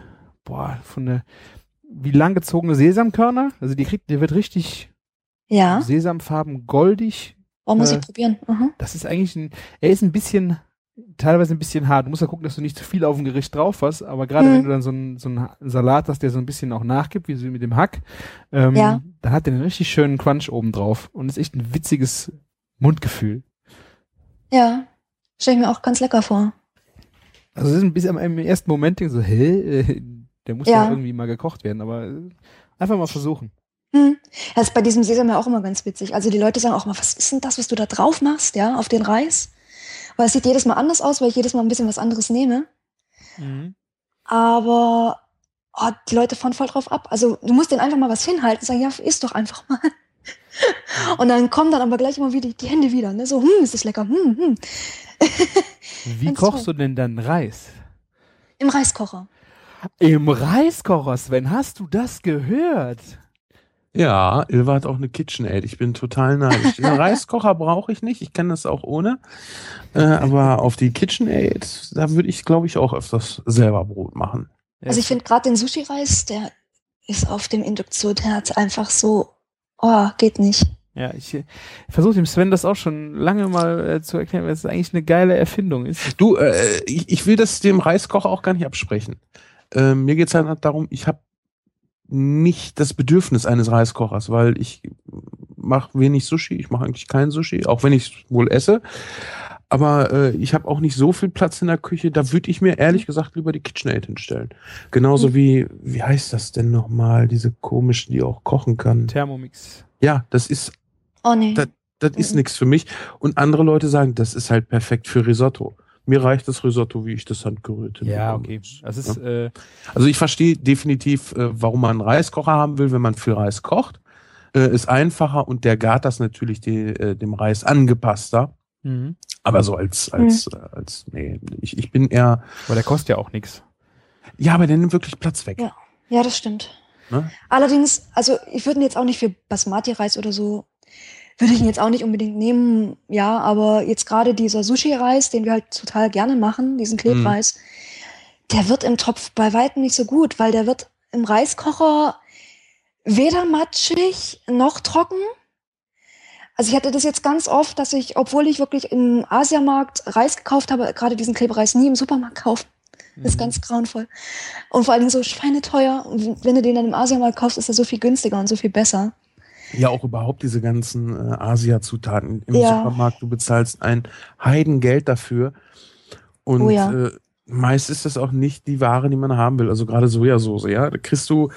wie langgezogene Sesamkörner. Also der wird richtig sesamfarben goldig. Oh, muss ich probieren. Das ist eigentlich teilweise ein bisschen hart. Du musst ja gucken, dass du nicht zu viel auf dem Gericht drauf hast, aber gerade wenn du dann so einen Salat hast, der so ein bisschen auch nachgibt, wie so mit dem Hack, dann hat der einen richtig schönen Crunch oben drauf und ist echt ein witziges Mundgefühl. Ja, stelle ich mir auch ganz lecker vor. Also es ist ein bisschen im ersten Moment so, der muss ja irgendwie mal gekocht werden, aber einfach mal versuchen. Das ist bei diesem Sesam ja auch immer ganz witzig. Also die Leute sagen auch immer, was ist denn das, was du da drauf machst, ja, auf den Reis? Weil es sieht jedes Mal anders aus, weil ich jedes Mal ein bisschen was anderes nehme. Aber die Leute fahren voll drauf ab. Also du musst denen einfach mal was hinhalten und sagen, ja, iss doch einfach mal. Und dann kommen dann aber gleich immer wieder die Hände wieder, ne? So, ist das lecker, Wie kochst du denn dann Reis? Im Reiskocher. Im Reiskocher, Sven, hast du das gehört? Ja, Ilva hat auch eine KitchenAid. Ich bin total neidisch. Den Reiskocher brauche ich nicht. Ich kenne das auch ohne. Aber auf die KitchenAid, da würde ich, glaube ich, auch öfters selber Brot machen. Also ich finde gerade den Sushi-Reis, der ist auf dem Induktionsherd einfach so, geht nicht. Ja, ich versuche dem Sven das auch schon lange mal zu erklären, weil es eigentlich eine geile Erfindung ist. Du, ich will das dem Reiskocher auch gar nicht absprechen. Mir geht's halt darum, ich habe nicht das Bedürfnis eines Reiskochers, weil ich mache wenig Sushi, ich mache eigentlich kein Sushi, auch wenn ich es wohl esse. Aber ich habe auch nicht so viel Platz in der Küche, da würde ich mir ehrlich gesagt lieber die KitchenAid hinstellen. Genauso wie heißt das denn nochmal, diese komischen, die auch kochen kann? Thermomix. Ja, das ist das ist nichts für mich. Und andere Leute sagen, das ist halt perfekt für Risotto. Mir reicht das Risotto, wie ich das handgerührt habe. Ja, okay. Das ist, also ich verstehe definitiv, warum man einen Reiskocher haben will, wenn man viel Reis kocht. Ist einfacher und der gart das natürlich dem Reis angepasster. Aber so nee, ich bin eher... Aber der kostet ja auch nichts. Ja, aber der nimmt wirklich Platz weg. Ja, das stimmt. Ne? Allerdings, also ich würde ihn jetzt auch nicht für Basmati-Reis oder so, würde ich ihn jetzt auch nicht unbedingt nehmen, ja, aber jetzt gerade dieser Sushi-Reis, den wir halt total gerne machen, diesen Klebreis, der wird im Topf bei weitem nicht so gut, weil der wird im Reiskocher weder matschig noch trocken. Also ich hatte das jetzt ganz oft, dass ich, obwohl ich wirklich im Asiamarkt Reis gekauft habe, gerade diesen Klebreis nie im Supermarkt kaufen. Das ist ganz grauenvoll. Und vor allen Dingen so schweineteuer. Und wenn du den dann im Asiamarkt kaufst, ist er so viel günstiger und so viel besser. Ja, auch überhaupt diese ganzen Asia-Zutaten im Supermarkt. Du bezahlst ein Heidengeld dafür. Und meist ist das auch nicht die Ware, die man haben will. Also gerade Sojasauce, ja. Da kriegst du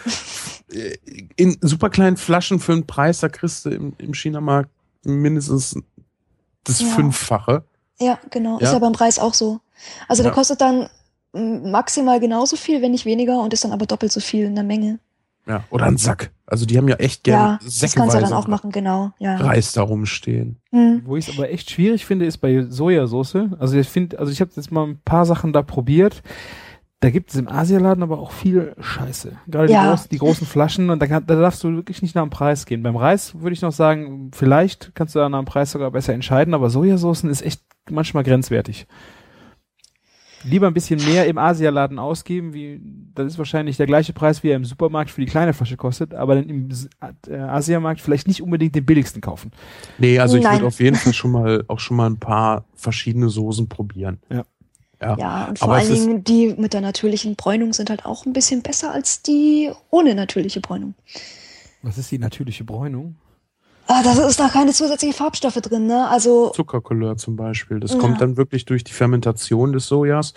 in super kleinen Flaschen für einen Preis, da kriegst du im China-Markt mindestens das Fünffache. Ja, genau. Ist ja beim Preis auch so. Also der kostet dann maximal genauso viel, wenn nicht weniger, und ist dann aber doppelt so viel in der Menge. Ja, oder ein Sack. Also die haben ja echt gerne Säckeweise das kannst du dann auch machen, genau. Ja. Reis da rumstehen. Wo ich es aber echt schwierig finde, ist bei Sojasauce. Also ich habe jetzt mal ein paar Sachen da probiert. Da gibt es im Asialaden aber auch viel Scheiße. Gerade die großen Flaschen, und da darfst du wirklich nicht nach dem Preis gehen. Beim Reis würde ich noch sagen, vielleicht kannst du da nach dem Preis sogar besser entscheiden, aber Sojasaucen ist echt manchmal grenzwertig. Lieber ein bisschen mehr im Asialaden ausgeben, das ist wahrscheinlich der gleiche Preis, wie er im Supermarkt für die kleine Flasche kostet, aber dann im Asiamarkt vielleicht nicht unbedingt den billigsten kaufen. Nee, also ich würde auf jeden Fall schon mal ein paar verschiedene Soßen probieren. Ja, und vor allen Dingen die mit der natürlichen Bräunung sind halt auch ein bisschen besser als die ohne natürliche Bräunung. Was ist die natürliche Bräunung? Da ist da keine zusätzlichen Farbstoffe drin, ne? Also Zuckercouleur zum Beispiel. Das kommt dann wirklich durch die Fermentation des Sojas.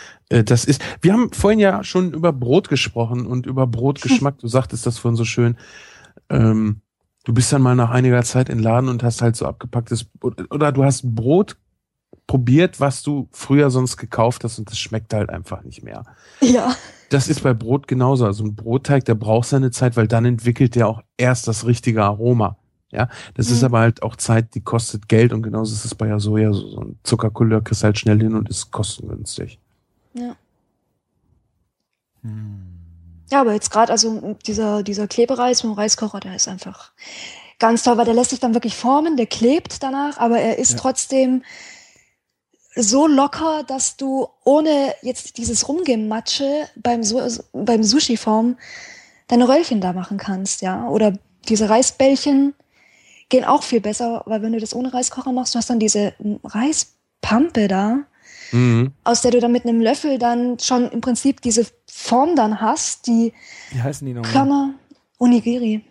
Wir haben vorhin ja schon über Brot gesprochen und über Brotgeschmack. Du sagtest das vorhin so schön. Du bist dann mal nach einiger Zeit in den Laden und hast halt so abgepacktes, oder du hast Brot probiert, was du früher sonst gekauft hast und das schmeckt halt einfach nicht mehr. Ja. Das ist bei Brot genauso. Also ein Brotteig, der braucht seine Zeit, weil dann entwickelt der auch erst das richtige Aroma. Ja, das ist aber halt auch Zeit, die kostet Geld und genauso ist es bei der Soja. So ein Zuckercouleur kriegst halt schnell hin und ist kostengünstig. Ja. Ja, aber jetzt gerade, also dieser Klebereis mit dem Reiskocher, der ist einfach ganz toll, weil der lässt sich dann wirklich formen, der klebt danach, aber er ist trotzdem so locker, dass du ohne jetzt dieses Rumgematsche beim Sushi-Form deine Röllchen da machen kannst, ja. Oder diese Reisbällchen gehen auch viel besser, weil wenn du das ohne Reiskocher machst, du hast dann diese Reispampe da, aus der du dann mit einem Löffel dann schon im Prinzip diese Form dann hast, die Wie heißen die nochmal? Klammer Onigiri.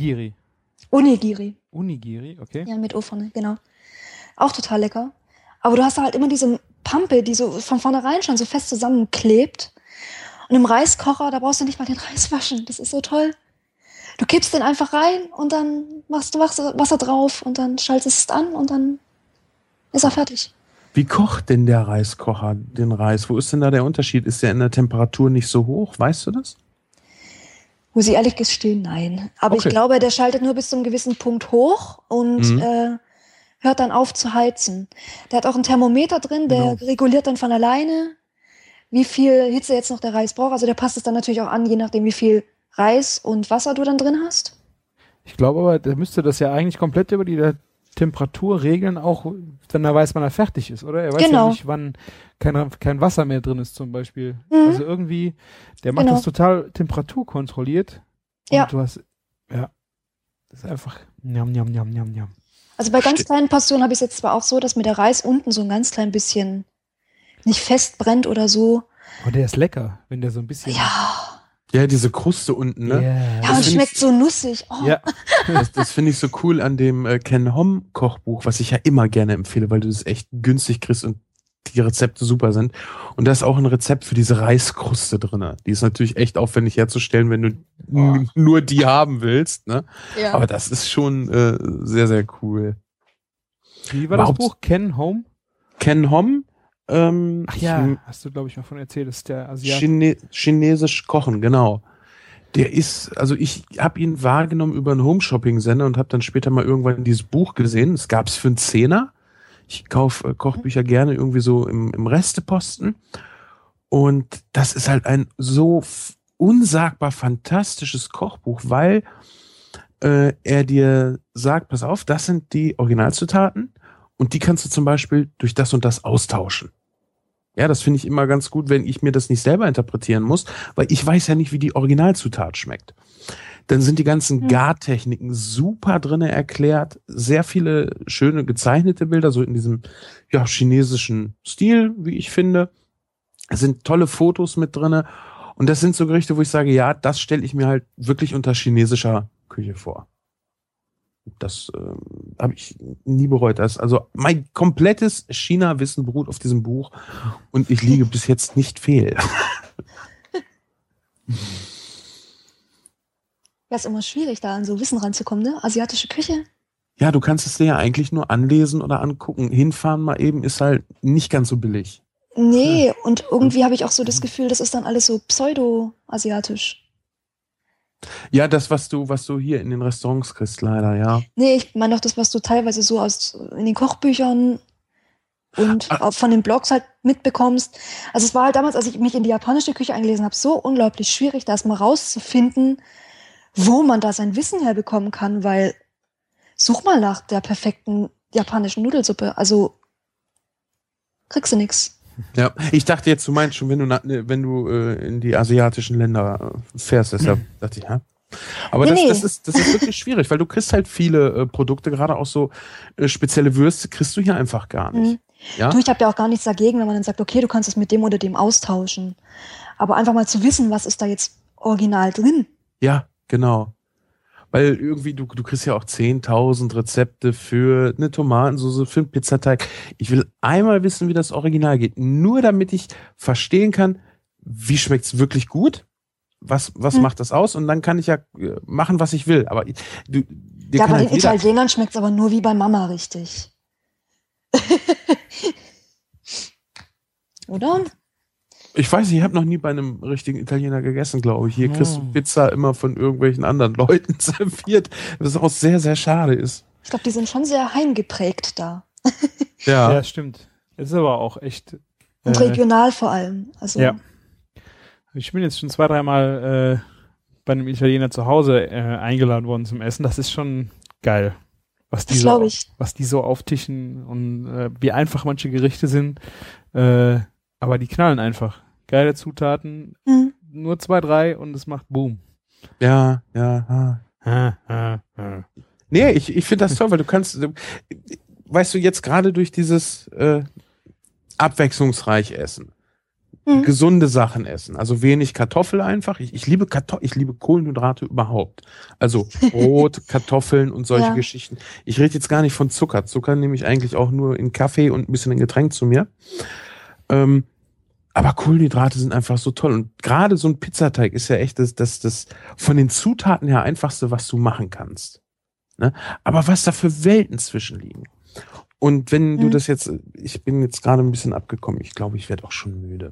Onigiri, okay. Ja, mit O vorne, genau. Auch total lecker. Aber du hast halt immer diese Pampe, die so von vornherein schon so fest zusammenklebt. Und im Reiskocher, da brauchst du nicht mal den Reis waschen. Das ist so toll. Du kippst den einfach rein und dann machst du Wasser drauf und dann schaltest es an und dann ist er fertig. Wie kocht denn der Reiskocher den Reis? Wo ist denn da der Unterschied? Ist der in der Temperatur nicht so hoch? Weißt du das? Muss ich ehrlich gestehen, nein. Aber Okay. ich glaube, der schaltet nur bis zu einem gewissen Punkt hoch und hört dann auf zu heizen. Der hat auch ein Thermometer drin, der reguliert dann von alleine, wie viel Hitze jetzt noch der Reis braucht. Also der passt es dann natürlich auch an, je nachdem, wie viel Reis und Wasser du dann drin hast. Ich glaube aber, der müsste das ja eigentlich komplett über die Temperatur regeln, auch wenn er weiß, wann er fertig ist, oder? Er weiß ja nicht, wann kein Wasser mehr drin ist zum Beispiel. Also irgendwie, der macht das total temperaturkontrolliert. Und du hast, das ist einfach njam, njam, njam, njam, njam. Also bei ganz kleinen Portionen habe ich es jetzt zwar auch so, dass mir der Reis unten so ein ganz klein bisschen nicht fest brennt oder so. Aber der ist lecker, wenn der so ein bisschen... Ja, diese Kruste unten, ne? Ja, und schmeckt so nussig. Oh. Ja. Das finde ich so cool an dem Ken Hom Kochbuch, was ich ja immer gerne empfehle, weil du das echt günstig kriegst und die Rezepte super sind. Und da ist auch ein Rezept für diese Reiskruste drin. Die ist natürlich echt aufwendig herzustellen, wenn du nur die haben willst, ne? Ja. Aber das ist schon sehr, sehr cool. Wie war das Buch? Ken Hom? Ken Hom. Ach ja, hast du, glaube ich, mal von erzählt. Das ist der Asiat. Chinesisch kochen, genau. Der ist, also ich habe ihn wahrgenommen über einen Home-Shopping-Sender und habe dann später mal irgendwann dieses Buch gesehen. Es gab es für einen Zehner. Ich kaufe Kochbücher gerne irgendwie so im Resteposten. Und das ist halt ein so unsagbar fantastisches Kochbuch, weil er dir sagt, pass auf, das sind die Originalzutaten und die kannst du zum Beispiel durch das und das austauschen. Ja, das finde ich immer ganz gut, wenn ich mir das nicht selber interpretieren muss, weil ich weiß ja nicht, wie die Originalzutat schmeckt. Dann sind die ganzen Gartechniken super drinne erklärt, sehr viele schöne gezeichnete Bilder, so in diesem chinesischen Stil, wie ich finde. Es sind tolle Fotos mit drinne und das sind so Gerichte, wo ich sage, ja, das stelle ich mir halt wirklich unter chinesischer Küche vor. Das habe ich nie bereut. Also mein komplettes China-Wissen beruht auf diesem Buch und ich liege bis jetzt nicht fehl. Ja, ist immer schwierig, da an so Wissen ranzukommen, ne? Asiatische Küche. Ja, du kannst es dir ja eigentlich nur anlesen oder angucken. Hinfahren mal eben ist halt nicht ganz so billig. Nee, und irgendwie habe ich auch so das Gefühl, das ist dann alles so pseudo-asiatisch. Ja, das, was du hier in den Restaurants kriegst, leider, ja. Nee, ich meine doch das, was du teilweise so in den Kochbüchern und auch von den Blogs halt mitbekommst. Also es war halt damals, als ich mich in die japanische Küche eingelesen habe, so unglaublich schwierig, da erstmal rauszufinden, wo man da sein Wissen herbekommen kann, weil such mal nach der perfekten japanischen Nudelsuppe, also kriegst du nix. Ja, ich dachte jetzt, du meinst schon, wenn du in die asiatischen Länder fährst, deshalb dachte ich, ja. Aber das ist wirklich schwierig, weil du kriegst halt viele Produkte, gerade auch so spezielle Würste, kriegst du hier einfach gar nicht. Ja? Du, ich habe ja auch gar nichts dagegen, wenn man dann sagt, okay, du kannst es mit dem oder dem austauschen. Aber einfach mal zu wissen, was ist da jetzt original drin. Ja, genau. Weil irgendwie, du kriegst ja auch 10.000 Rezepte für eine Tomatensauce, für einen Pizzateig. Ich will einmal wissen, wie das Original geht. Nur damit ich verstehen kann, wie schmeckt's wirklich gut? Was macht das aus? Und dann kann ich ja machen, was ich will. Aber bei den Italienern schmeckt's aber nur wie bei Mama richtig. Oder? Ich weiß, ich habe noch nie bei einem richtigen Italiener gegessen, glaube ich. Hier kriegst du Pizza immer von irgendwelchen anderen Leuten serviert, was auch sehr, sehr schade ist. Ich glaube, die sind schon sehr heimgeprägt da. Ja, stimmt. Es ist aber auch echt. Und regional vor allem. Also. Ja. Ich bin jetzt schon 2-3 Mal bei einem Italiener zu Hause eingeladen worden zum Essen. Das ist schon geil. Was die so auftischen und wie einfach manche Gerichte sind. Aber die knallen einfach. Geile Zutaten. Nur 2, 3 und es macht Boom. Ja. Nee, ich finde das toll, weil du kannst, weißt du, jetzt gerade durch dieses abwechslungsreich essen, gesunde Sachen essen, also wenig Kartoffel einfach. Ich liebe Kohlenhydrate überhaupt. Also Brot, Kartoffeln und solche Geschichten. Ich rede jetzt gar nicht von Zucker. Zucker nehme ich eigentlich auch nur in Kaffee und ein bisschen in Getränk zu mir. Aber Kohlenhydrate sind einfach so toll. Und gerade so ein Pizzateig ist ja echt das von den Zutaten her einfachste, was du machen kannst. Ne? Aber was da für Welten zwischenliegen. Und wenn du das jetzt, ich bin jetzt gerade ein bisschen abgekommen, ich glaube, ich werde auch schon müde.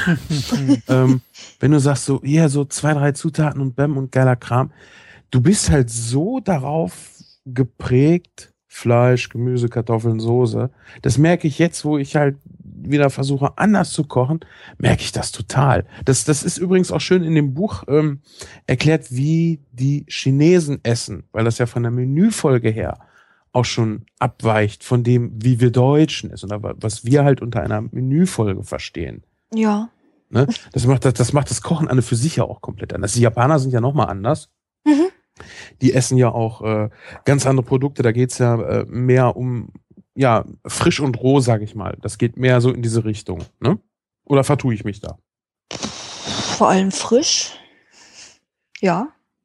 Wenn du sagst so, so 2, 3 Zutaten und Bäm und geiler Kram, du bist halt so darauf geprägt, Fleisch, Gemüse, Kartoffeln, Soße. Das merke ich jetzt, wo ich halt wieder versuche, anders zu kochen, merke ich das total. Das ist übrigens auch schön in dem Buch erklärt, wie die Chinesen essen, weil das ja von der Menüfolge her auch schon abweicht von dem, wie wir Deutschen essen, oder was wir halt unter einer Menüfolge verstehen. Ja. Ne? Das macht das Kochen an und für sich ja auch komplett anders. Die Japaner sind ja nochmal anders. Die essen ja auch ganz andere Produkte, da geht's ja mehr um frisch und roh, sag ich mal. Das geht mehr so in diese Richtung, ne? Oder vertue ich mich da? Vor allem frisch. Ja.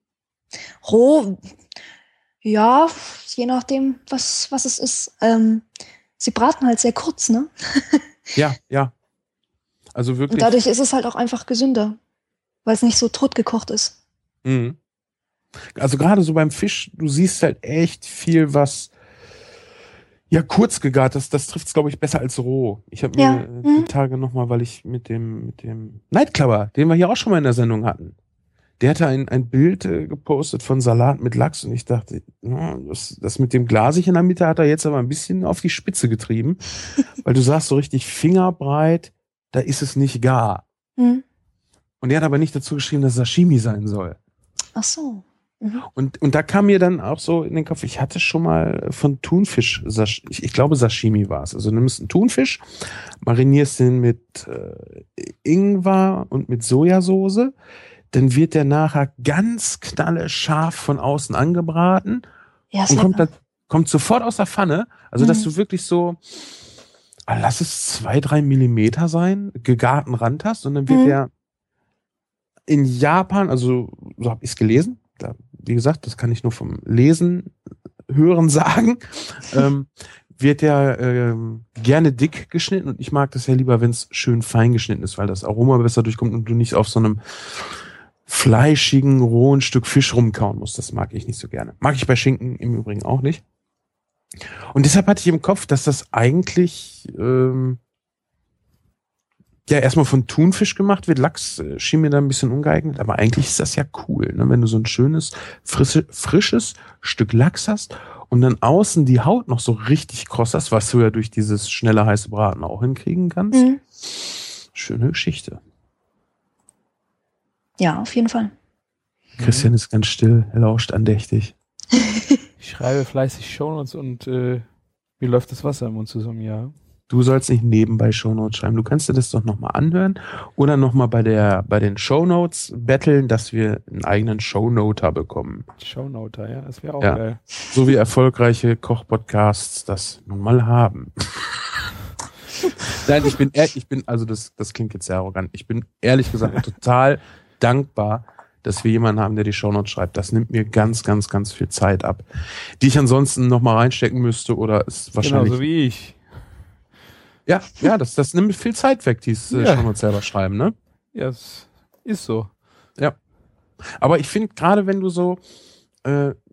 Roh. Ja, je nachdem, was es ist. Sie braten halt sehr kurz, ne? Ja. Also wirklich. Und dadurch ist es halt auch einfach gesünder, weil es nicht so totgekocht ist. Mhm. Also gerade so beim Fisch, du siehst halt echt viel, was kurz gegart, das trifft es, glaube ich, besser als roh. Ich habe mir die Tage nochmal, weil ich mit dem Nightclubber, den wir hier auch schon mal in der Sendung hatten, der hatte ein Bild gepostet von Salat mit Lachs und ich dachte, das mit dem Glasig in der Mitte hat er jetzt aber ein bisschen auf die Spitze getrieben, weil du sagst so richtig fingerbreit, da ist es nicht gar. Und er hat aber nicht dazu geschrieben, dass Sashimi sein soll. Ach so. Und da kam mir dann auch so in den Kopf, ich hatte schon mal von Thunfisch, ich glaube Sashimi war es. Also du nimmst einen Thunfisch, marinierst den mit Ingwer und mit Sojasauce, dann wird der nachher ganz knallescharf von außen angebraten und kommt sofort aus der Pfanne, also dass du wirklich so, lass es 2-3 Millimeter sein, gegarten Rand hast und dann wird der in Japan, also so habe ich es gelesen, wie gesagt, das kann ich nur vom Lesen, Hören sagen, wird der gerne dick geschnitten und ich mag das ja lieber, wenn es schön fein geschnitten ist, weil das Aroma besser durchkommt und du nicht auf so einem fleischigen, rohen Stück Fisch rumkauen musst. Das mag ich nicht so gerne. Mag ich bei Schinken im Übrigen auch nicht. Und deshalb hatte ich im Kopf, dass das eigentlich erstmal von Thunfisch gemacht wird. Lachs schien mir da ein bisschen ungeeignet, aber eigentlich ist das ja cool, ne? Wenn du so ein schönes, frisches Stück Lachs hast und dann außen die Haut noch so richtig kross hast, was du ja durch dieses schnelle, heiße Braten auch hinkriegen kannst. Schöne Geschichte. Ja, auf jeden Fall. Christian ist ganz still, er lauscht andächtig. Ich schreibe fleißig Shownotes und mir läuft das Wasser im Mund zusammen, ja. Du sollst nicht nebenbei Shownotes schreiben. Du kannst dir das doch nochmal anhören oder nochmal bei den Shownotes betteln, dass wir einen eigenen Shownoter bekommen. Shownoter, ja, das wäre auch geil. So wie erfolgreiche Kochpodcasts das nun mal haben. Nein, also das klingt jetzt sehr arrogant. Ich bin ehrlich gesagt total dankbar, dass wir jemanden haben, der die Shownotes schreibt. Das nimmt mir ganz, ganz, ganz viel Zeit ab, die ich ansonsten nochmal reinstecken müsste oder ist wahrscheinlich. Genauso wie ich. Ja, das nimmt viel Zeit weg, dieses Shownotes selber schreiben, ne? Ja, es ist so. Ja. Aber ich finde, gerade wenn du so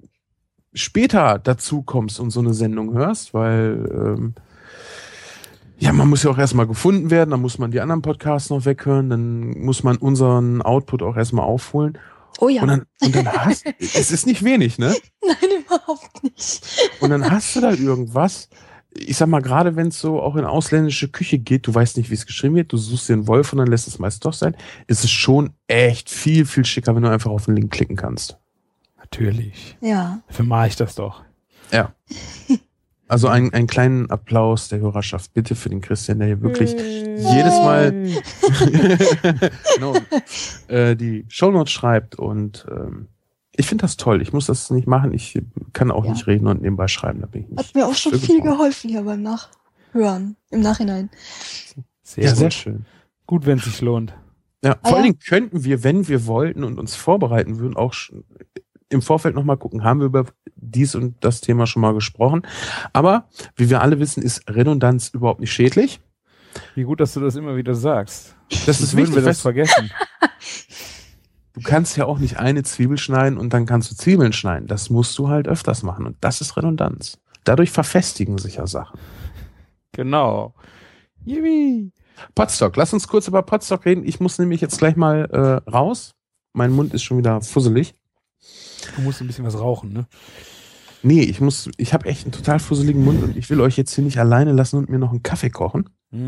später dazu kommst und so eine Sendung hörst, weil Ja, man muss ja auch erstmal gefunden werden, dann muss man die anderen Podcasts noch weghören, dann muss man unseren Output auch erstmal aufholen. Oh ja. Und dann hast es ist nicht wenig, ne? Nein, überhaupt nicht. Und dann hast du da irgendwas, ich sag mal, gerade wenn es so auch in ausländische Küche geht, du weißt nicht, wie es geschrieben wird, du suchst dir einen Wolf und dann lässt es meist doch sein, ist es schon echt viel, viel schicker, wenn du einfach auf den Link klicken kannst. Natürlich. Ja. Dafür mache ich das doch. Ja. Also einen kleinen Applaus der Hörerschaft bitte für den Christian, der hier wirklich jedes Mal genau, die Shownotes schreibt und ich finde das toll. Ich muss das nicht machen. Ich kann auch nicht reden und nebenbei schreiben. Da bin ich nicht. Hat mir auch schon viel geholfen hier beim Nachhören, im Nachhinein. Sehr schön. Gut, wenn es sich lohnt. Ja, vor allen Dingen könnten wir, wenn wir wollten und uns vorbereiten würden, auch im Vorfeld nochmal gucken, haben wir über dies und das Thema schon mal gesprochen. Aber, wie wir alle wissen, ist Redundanz überhaupt nicht schädlich. Wie gut, dass du das immer wieder sagst. Das ist Würden wichtig. wir das vergessen. Du kannst ja auch nicht eine Zwiebel schneiden und dann kannst du Zwiebeln schneiden. Das musst du halt öfters machen und das ist Redundanz. Dadurch verfestigen sich ja Sachen. Genau. Yippie. Podstock, lass uns kurz über Podstock reden. Ich muss nämlich jetzt gleich mal raus. Mein Mund ist schon wieder fusselig. Du musst ein bisschen was rauchen, ne? Nee, ich habe echt einen total fusseligen Mund und ich will euch jetzt hier nicht alleine lassen und mir noch einen Kaffee kochen.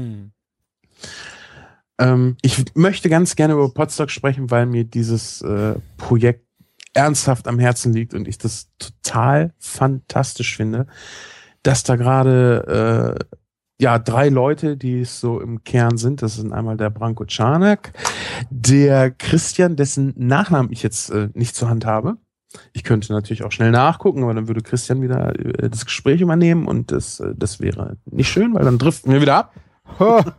Ich möchte ganz gerne über Podstock sprechen, weil mir dieses Projekt ernsthaft am Herzen liegt und ich das total fantastisch finde, dass da gerade 3 Leute, die es so im Kern sind, das sind einmal der Branko Czarnek, der Christian, dessen Nachnamen ich jetzt nicht zur Hand habe. Ich könnte natürlich auch schnell nachgucken, aber dann würde Christian wieder das Gespräch übernehmen und das wäre nicht schön, weil dann driften wir wieder ab.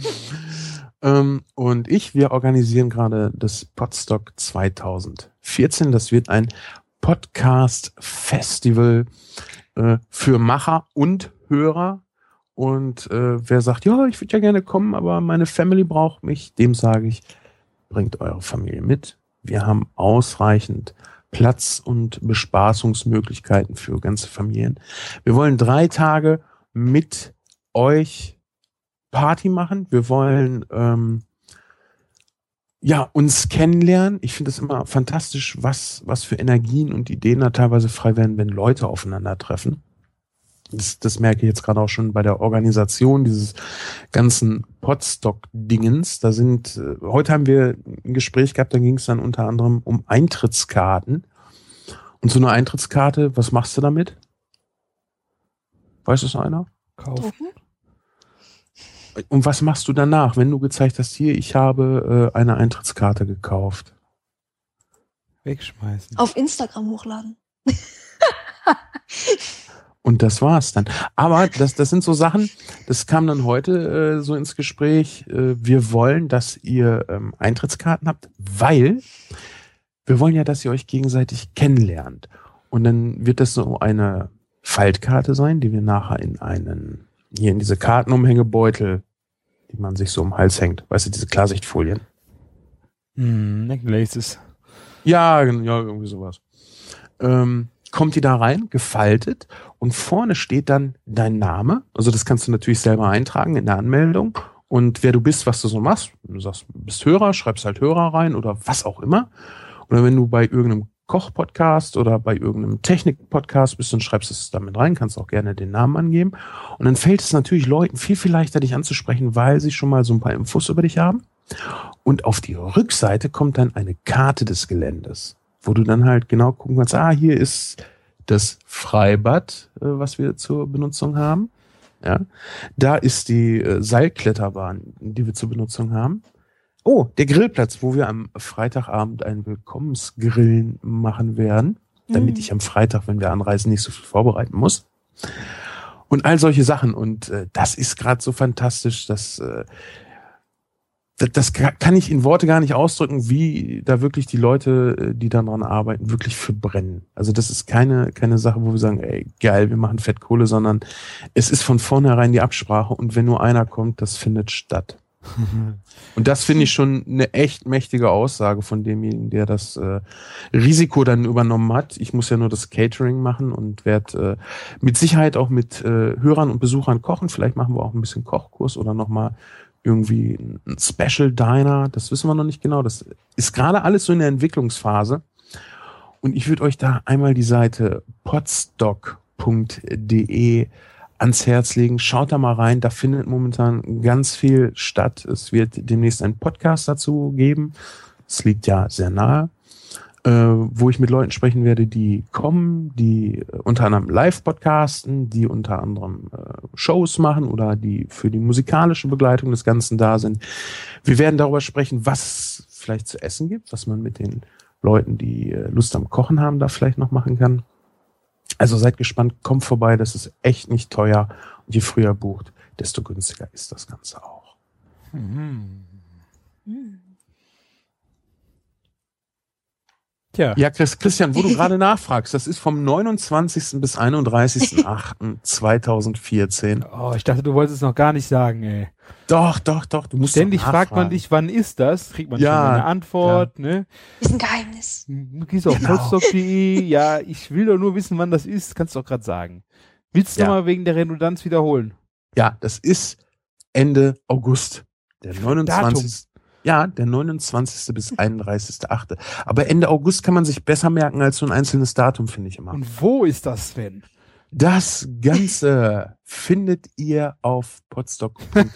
Und wir organisieren gerade das Podstock 2014. Das wird ein Podcast-Festival für Macher und Hörer. Und wer sagt, ja, ich würde ja gerne kommen, aber meine Family braucht mich, dem sage ich, bringt eure Familie mit. Wir haben ausreichend Platz und Bespaßungsmöglichkeiten für ganze Familien. Wir wollen 3 Tage mit euch Party machen. Wir wollen uns kennenlernen. Ich finde es immer fantastisch, was für Energien und Ideen da teilweise frei werden, wenn Leute aufeinandertreffen. Das merke ich jetzt gerade auch schon bei der Organisation dieses ganzen Podstock-Dingens. Heute haben wir ein Gespräch gehabt, da ging es dann unter anderem um Eintrittskarten. Und so eine Eintrittskarte, was machst du damit? Weiß das einer? Kaufen. Und was machst du danach, wenn du gezeigt hast, hier, ich habe eine Eintrittskarte gekauft? Wegschmeißen. Auf Instagram hochladen. Und das war's dann. Aber das sind so Sachen, das kam dann heute so ins Gespräch. Wir wollen, dass ihr Eintrittskarten habt, weil wir wollen ja, dass ihr euch gegenseitig kennenlernt. Und dann wird das so eine Faltkarte sein, die wir nachher in diese Kartenumhängebeutel, die man sich so um den Hals hängt. Weißt du, diese Klarsichtfolien. Necklaces. Ja, irgendwie sowas. Kommt die da rein, gefaltet und vorne steht dann dein Name. Also das kannst du natürlich selber eintragen in der Anmeldung und wer du bist, was du so machst. Du sagst, du bist Hörer, schreibst halt Hörer rein oder was auch immer. Oder wenn du bei irgendeinem Koch-Podcast oder bei irgendeinem Technik-Podcast bist, dann schreibst du es damit rein, kannst auch gerne den Namen angeben. Und dann fällt es natürlich Leuten viel, viel leichter, dich anzusprechen, weil sie schon mal so ein paar Infos über dich haben. Und auf die Rückseite kommt dann eine Karte des Geländes, wo du dann halt genau gucken kannst, hier ist das Freibad, was wir zur Benutzung haben. Ja, da ist die Seilkletterbahn, die wir zur Benutzung haben. Oh, der Grillplatz, wo wir am Freitagabend ein Willkommensgrillen machen werden, damit ich am Freitag, wenn wir anreisen, nicht so viel vorbereiten muss. Und all solche Sachen. Und das ist gerade so fantastisch, dass das kann ich in Worte gar nicht ausdrücken, wie da wirklich die Leute, die daran arbeiten, wirklich für brennen. Also das ist keine Sache, wo wir sagen, ey, geil, wir machen Fettkohle, sondern es ist von vornherein die Absprache und wenn nur einer kommt, das findet statt. Und das finde ich schon eine echt mächtige Aussage von demjenigen, der das Risiko dann übernommen hat. Ich muss ja nur das Catering machen und werde mit Sicherheit auch mit Hörern und Besuchern kochen. Vielleicht machen wir auch ein bisschen Kochkurs oder nochmal irgendwie ein Special Diner. Das wissen wir noch nicht genau. Das ist gerade alles so in der Entwicklungsphase. Und ich würde euch da einmal die Seite podstock.de ans Herz legen. Schaut da mal rein. Da findet momentan ganz viel statt. Es wird demnächst einen Podcast dazu geben. Es liegt ja sehr nahe, wo ich mit Leuten sprechen werde, die kommen, die unter anderem live podcasten, die unter anderem Shows machen oder die für die musikalische Begleitung des Ganzen da sind. Wir werden darüber sprechen, was es vielleicht zu essen gibt, was man mit den Leuten, die Lust am Kochen haben, da vielleicht noch machen kann. Also seid gespannt, kommt vorbei, das ist echt nicht teuer. Und je früher bucht, desto günstiger ist das Ganze auch. Tja. Ja, Christian, wo du gerade nachfragst, das ist vom 29. bis 31.08.2014. Oh, ich dachte, du wolltest es noch gar nicht sagen, ey. Doch, du musst Ständig doch fragt man nachfragen. dich, wann ist das? Kriegt man Ja, schon eine Antwort, ne? Ist ein Geheimnis. Du gehst auf Genau. podstock.de, ja, ich will doch nur wissen, wann das ist, kannst du doch gerade sagen. Willst du Ja. nochmal wegen der Redundanz wiederholen? Ja, das ist Ende August. Der 29. Datum. Ja, der 29. bis 31.8. Aber Ende August kann man sich besser merken als so ein einzelnes Datum, finde ich immer. Und wo ist das, Sven? Das Ganze findet ihr auf podstock.de.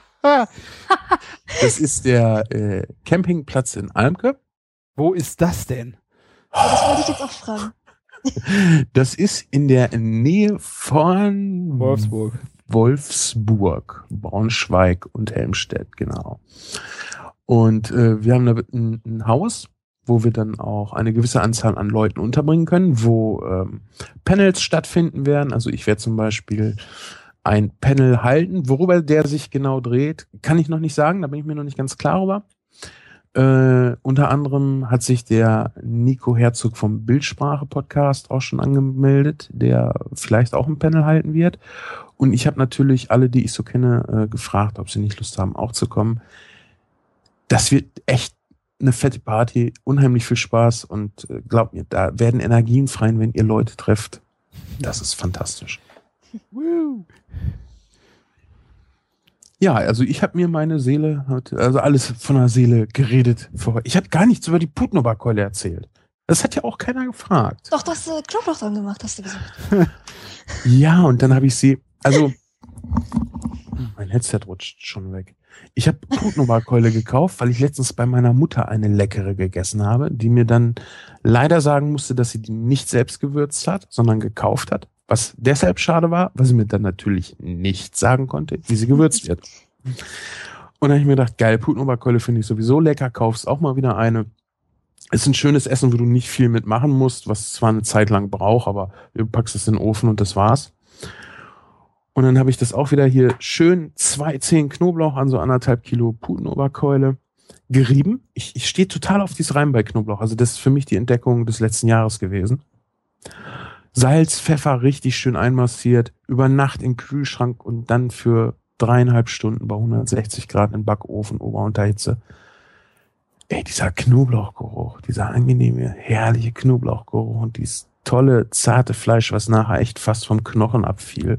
Das ist der Campingplatz in Almke. Wo ist das denn? Das wollte ich jetzt auch fragen. Das ist in der Nähe von Wolfsburg, Braunschweig und Helmstedt, genau. Und wir haben da ein Haus, wo wir dann auch eine gewisse Anzahl an Leuten unterbringen können, wo Panels stattfinden werden. Also ich werde zum Beispiel ein Panel halten. Worüber der sich genau dreht, kann ich noch nicht sagen, da bin ich mir noch nicht ganz klar über. Unter anderem hat sich der Nico Herzog vom Bildsprache-Podcast auch schon angemeldet, der vielleicht auch ein Panel halten wird. Und ich habe natürlich alle, die ich so kenne, gefragt, ob sie nicht Lust haben, auch zu kommen. Das wird echt eine fette Party, unheimlich viel Spaß und glaubt mir, da werden Energien frei, wenn ihr Leute trefft. Das ist fantastisch. Ja, also ich habe mir meine Seele, also alles von der Seele geredet. Ich habe gar nichts über die Putnoberkeule erzählt. Das hat ja auch keiner gefragt. Doch, du hast Knoblauch dran gemacht, hast du gesagt. Ja, und dann habe ich sie, also mein Headset rutscht schon weg. Ich habe Putnoberkeule gekauft, weil ich letztens bei meiner Mutter eine leckere gegessen habe, die mir dann leider sagen musste, dass sie die nicht selbst gewürzt hat, sondern gekauft hat. Was deshalb schade war, weil sie mir dann natürlich nicht sagen konnte, wie sie gewürzt wird. Und dann habe ich mir gedacht, geil, Putnoberkeule finde ich sowieso lecker, kaufst auch mal wieder eine. Ist ein schönes Essen, wo du nicht viel mitmachen musst, was zwar eine Zeit lang braucht, aber du packst es in den Ofen und das war's. Und dann habe ich das auch wieder hier schön 2 Zehen Knoblauch an so 1,5 Kilo Putenoberkeule gerieben. Ich stehe total auf dieses Reiben bei Knoblauch. Also das ist für mich die Entdeckung des letzten Jahres gewesen. Salz, Pfeffer richtig schön einmassiert, über Nacht in den Kühlschrank und dann für 3,5 Stunden bei 160 Grad in den Backofen, Ober-Unterhitze. Ey, dieser Knoblauchgeruch, dieser angenehme, herrliche Knoblauchgeruch und dieses tolle, zarte Fleisch, was nachher echt fast vom Knochen abfiel.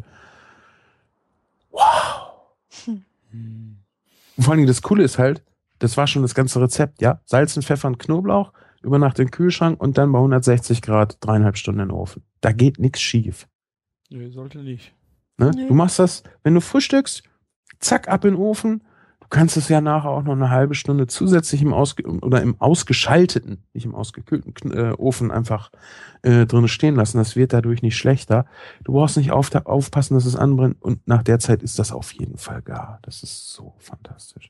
Wow. Und vor allem das Coole ist halt, das war schon das ganze Rezept, ja. Salz und Pfeffer und Knoblauch, über Nacht in den Kühlschrank und dann bei 160 Grad 3,5 Stunden in den Ofen. Da geht nichts schief. Nee, sollte nicht. Ne? Nö. Du machst das, wenn du frühstückst, zack, ab in den Ofen. Du kannst es ja nachher auch noch eine halbe Stunde zusätzlich im ausgeschalteten, nicht im ausgekühlten Ofen einfach drin stehen lassen. Das wird dadurch nicht schlechter. Du brauchst nicht aufpassen, dass es anbrennt und nach der Zeit ist das auf jeden Fall gar. Das ist so fantastisch.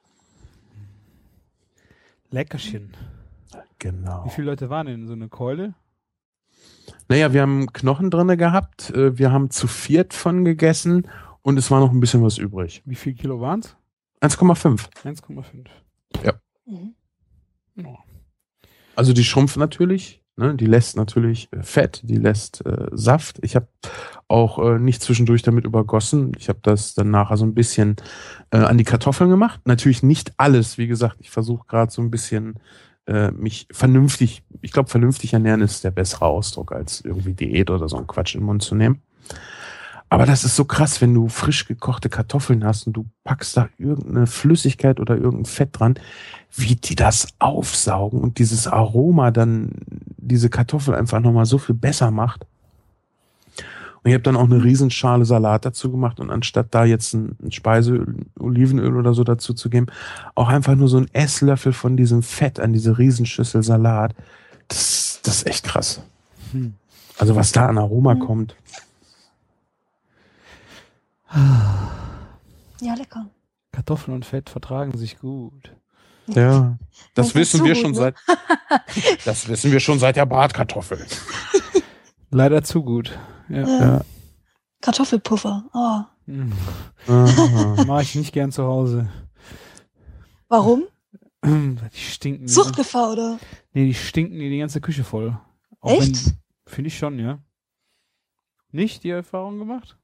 Leckerchen. Genau. Wie viele Leute waren in so eine Keule? Naja, wir haben Knochen drinne gehabt. Wir haben zu 4 von gegessen und es war noch ein bisschen was übrig. Wie viel Kilo waren's? 1,5. 1,5. Mhm. Also die schrumpfen natürlich Ne? Die lässt natürlich Fett, die lässt Saft. Ich habe auch nicht zwischendurch damit übergossen. Ich habe das dann nachher so ein bisschen an die Kartoffeln gemacht. Natürlich nicht alles, wie gesagt. Ich versuche gerade so ein bisschen mich vernünftig, ich glaube, vernünftig ernähren ist der bessere Ausdruck, als irgendwie Diät oder so einen Quatsch in den Mund zu nehmen. Aber das ist so krass, wenn du frisch gekochte Kartoffeln hast und du packst da irgendeine Flüssigkeit oder irgendein Fett dran, wie die das aufsaugen und dieses Aroma dann diese Kartoffel einfach nochmal so viel besser macht. Und ich habe dann auch eine Riesenschale Salat dazu gemacht und anstatt da jetzt ein Speiseöl, Olivenöl oder so dazu zu geben, auch einfach nur so ein Esslöffel von diesem Fett an diese Riesenschüssel Salat. Das ist echt krass. Also was da an Aroma kommt. Ja, lecker. Kartoffeln und Fett vertragen sich gut. Ja, das Das ist wissen so wir gut, schon ne? das wissen wir schon seit der Bratkartoffel. Leider zu gut. Ja. Ja. Kartoffelpuffer. Oh. Aha. Mache ich nicht gern zu Hause. Warum? Die stinken. Suchtgefahr, oder? Nee, die stinken die ganze Küche voll. Echt? Finde ich schon, ja. Nicht die Erfahrung gemacht?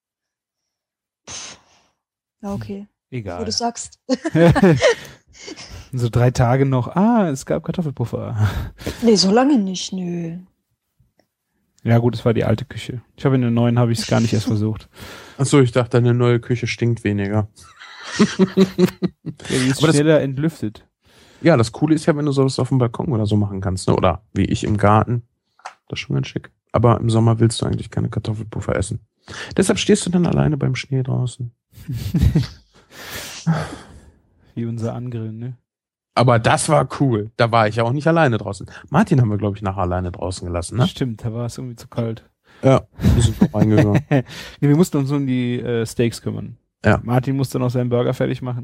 Ja, okay. Wo Egal. du sagst. So 3 Tage noch. Es gab Kartoffelpuffer. Nee, so lange nicht, nö. Ja gut, es war die alte Küche. Ich habe in der neuen habe ich es gar nicht erst versucht. Achso, ich dachte, deine neue Küche stinkt weniger. Ja, die ist Aber schneller entlüftet. Ja, das Coole ist ja, wenn du sowas auf dem Balkon oder so machen kannst, ne? Oder wie ich im Garten. Das ist schon ganz schick. Aber im Sommer willst du eigentlich keine Kartoffelpuffer essen. Deshalb stehst du dann alleine beim Schnee draußen. Wie unser Angrillen, ne? Aber das war cool. Da war ich ja auch nicht alleine draußen. Martin haben wir, glaube ich, nachher alleine draußen gelassen, ne? Stimmt, da war es irgendwie zu kalt. Ja, wir sind noch reingegangen. Nee, wir mussten uns um die Steaks kümmern. Ja. Martin musste noch seinen Burger fertig machen.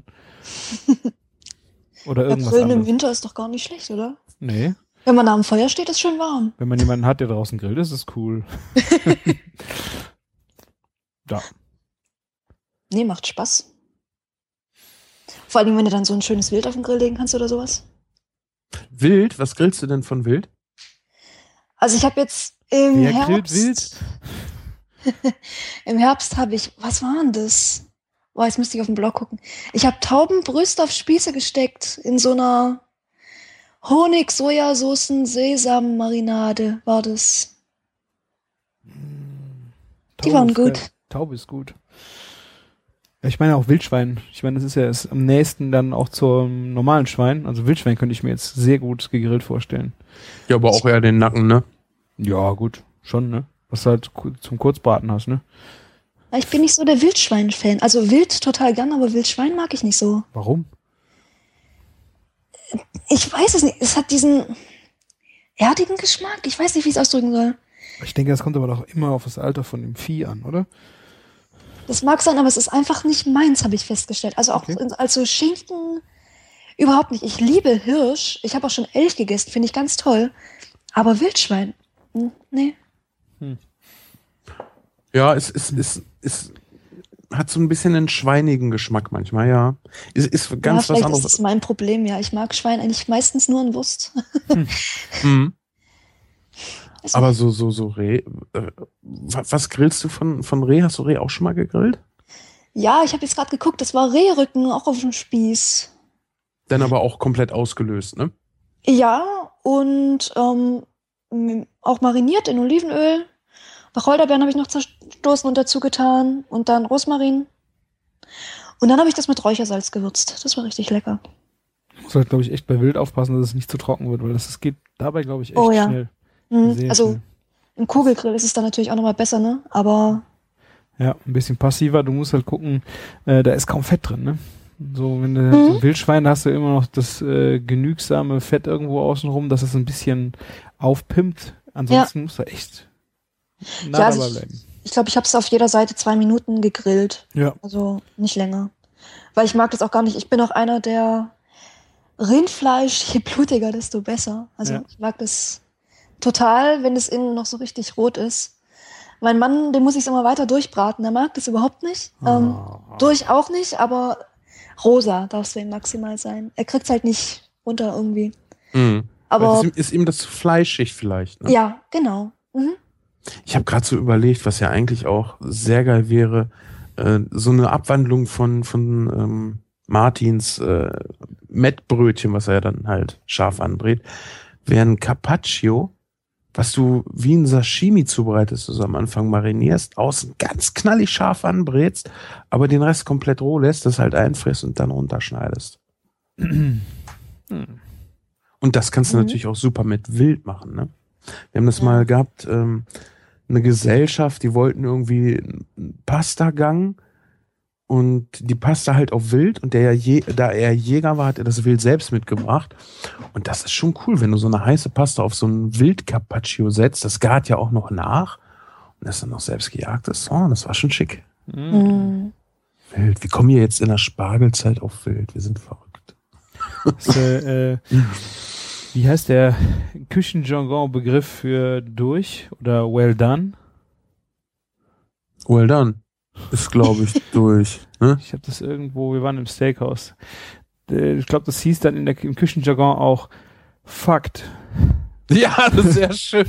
Oder Ja, irgendwas Grillen im anderes. Winter ist doch gar nicht schlecht, oder? Nee, Wenn man am Feuer steht, ist schön warm. wenn man jemanden hat, der draußen grillt, ist es cool. Ja. Nee, macht Spaß. Vor allem, wenn du dann so ein schönes Wild auf den Grill legen kannst oder sowas. Wild? Was grillst du denn von Wild? Also ich habe jetzt im Wer grillt Herbst... wild? Im Herbst habe ich... Was war denn das? Boah, jetzt müsste ich auf den Blog gucken. Ich habe Taubenbrüste auf Spieße gesteckt. In so einer Honig-Sojasoßen-Sesam-Marinade war das. Die waren gut. Taube ist gut. Ja, ich meine auch Wildschwein. Ich meine, das ist ja am nächsten dann auch zum normalen Schwein. Also Wildschwein könnte ich mir jetzt sehr gut gegrillt vorstellen. Ja, aber auch eher den Nacken, ne? Ja, gut. Schon, ne? Was du halt zum Kurzbraten hast, ne? Ich bin nicht so der Wildschwein-Fan. Also Wild total gern, aber Wildschwein mag ich nicht so. Warum? Ich weiß es nicht. Es hat diesen erdigen Geschmack. Ich weiß nicht, wie ich es ausdrücken soll. Ich denke, das kommt aber doch immer auf das Alter von dem Vieh an, oder? Das mag sein, aber es ist einfach nicht meins, habe ich festgestellt. Also auch Okay. also Schinken überhaupt nicht. Ich liebe Hirsch. Ich habe auch schon Elch gegessen, finde ich ganz toll. Aber Wildschwein, nee. Ja, es hat so ein bisschen einen schweinigen Geschmack manchmal, ja. Ist ganz Ja, was vielleicht ist anderes. das mein Problem, ja. Ich mag Schwein eigentlich meistens nur in Wurst. Mhm. Also, Aber so Reh, was grillst du von Reh? Hast du Reh auch schon mal gegrillt? ja, ich habe jetzt gerade geguckt, das war Rehrücken, auch auf dem Spieß. Dann aber auch komplett ausgelöst, ne? Ja, und auch mariniert in Olivenöl. Wacholderbeeren habe ich noch zerstoßen und dazu getan. Und dann Rosmarin. Und dann habe ich das mit Räuchersalz gewürzt. Das war richtig lecker. Muss halt, glaube ich, echt bei Wild aufpassen, dass es nicht zu trocken wird, weil das geht dabei, glaube ich, echt Oh ja. schnell. Sehr Also schnell. im Kugelgrill ist es dann natürlich auch nochmal besser, ne? Aber Ja, ein bisschen passiver. Du musst halt gucken, da ist kaum Fett drin, ne? So, wenn du so Wildschwein hast du immer noch das genügsame Fett irgendwo außenrum, dass es ein bisschen aufpimpt. Ansonsten musst du echt nah Ja, also dabei bleiben. ich glaube, ich habe es auf jeder Seite 2 Minuten gegrillt. Ja. Also nicht länger. Weil ich mag das auch gar nicht. Ich bin auch einer, der Rindfleisch, je blutiger, desto besser. Also Ja. ich mag das total, wenn es innen noch so richtig rot ist. Mein Mann, den muss ich immer weiter durchbraten. Der mag das überhaupt nicht. Durch auch nicht, aber rosa darf es für ihn maximal sein. Er kriegt es halt nicht runter irgendwie. Mhm. Aber ist ihm das zu fleischig vielleicht, ne? ja, genau. Mhm. Ich habe gerade so überlegt, was ja eigentlich auch sehr geil wäre, so eine Abwandlung von Martins Mettbrötchen, was er ja dann halt scharf anbrät, wäre ein Carpaccio, was du wie ein Sashimi zubereitest, also am Anfang marinierst, außen ganz knallig scharf anbrätst, aber den Rest komplett roh lässt, das halt einfrisst und dann runterschneidest. Und das kannst du natürlich auch super mit Wild machen, ne? Wir haben das mal gehabt, eine Gesellschaft, die wollten irgendwie einen Pastagang und die Pasta halt auf Wild und da er Jäger war, hat er das Wild selbst mitgebracht. Und das ist schon cool, wenn du so eine heiße Pasta auf so ein Wild-Carpaccio setzt. Das gart ja auch noch nach und das dann noch selbst gejagt ist. Oh, das war schon schick. Mhm. Wild. Wir kommen hier jetzt in der Spargelzeit auf Wild. Wir sind verrückt. Wie heißt der Küchenjargon-Begriff für durch oder well done? Well done. Ist, glaube ich, durch. Ne? Ich habe das irgendwo, wir waren im Steakhouse. Ich glaube, das hieß dann im Küchenjargon auch Fakt. Ja, das ist sehr schön.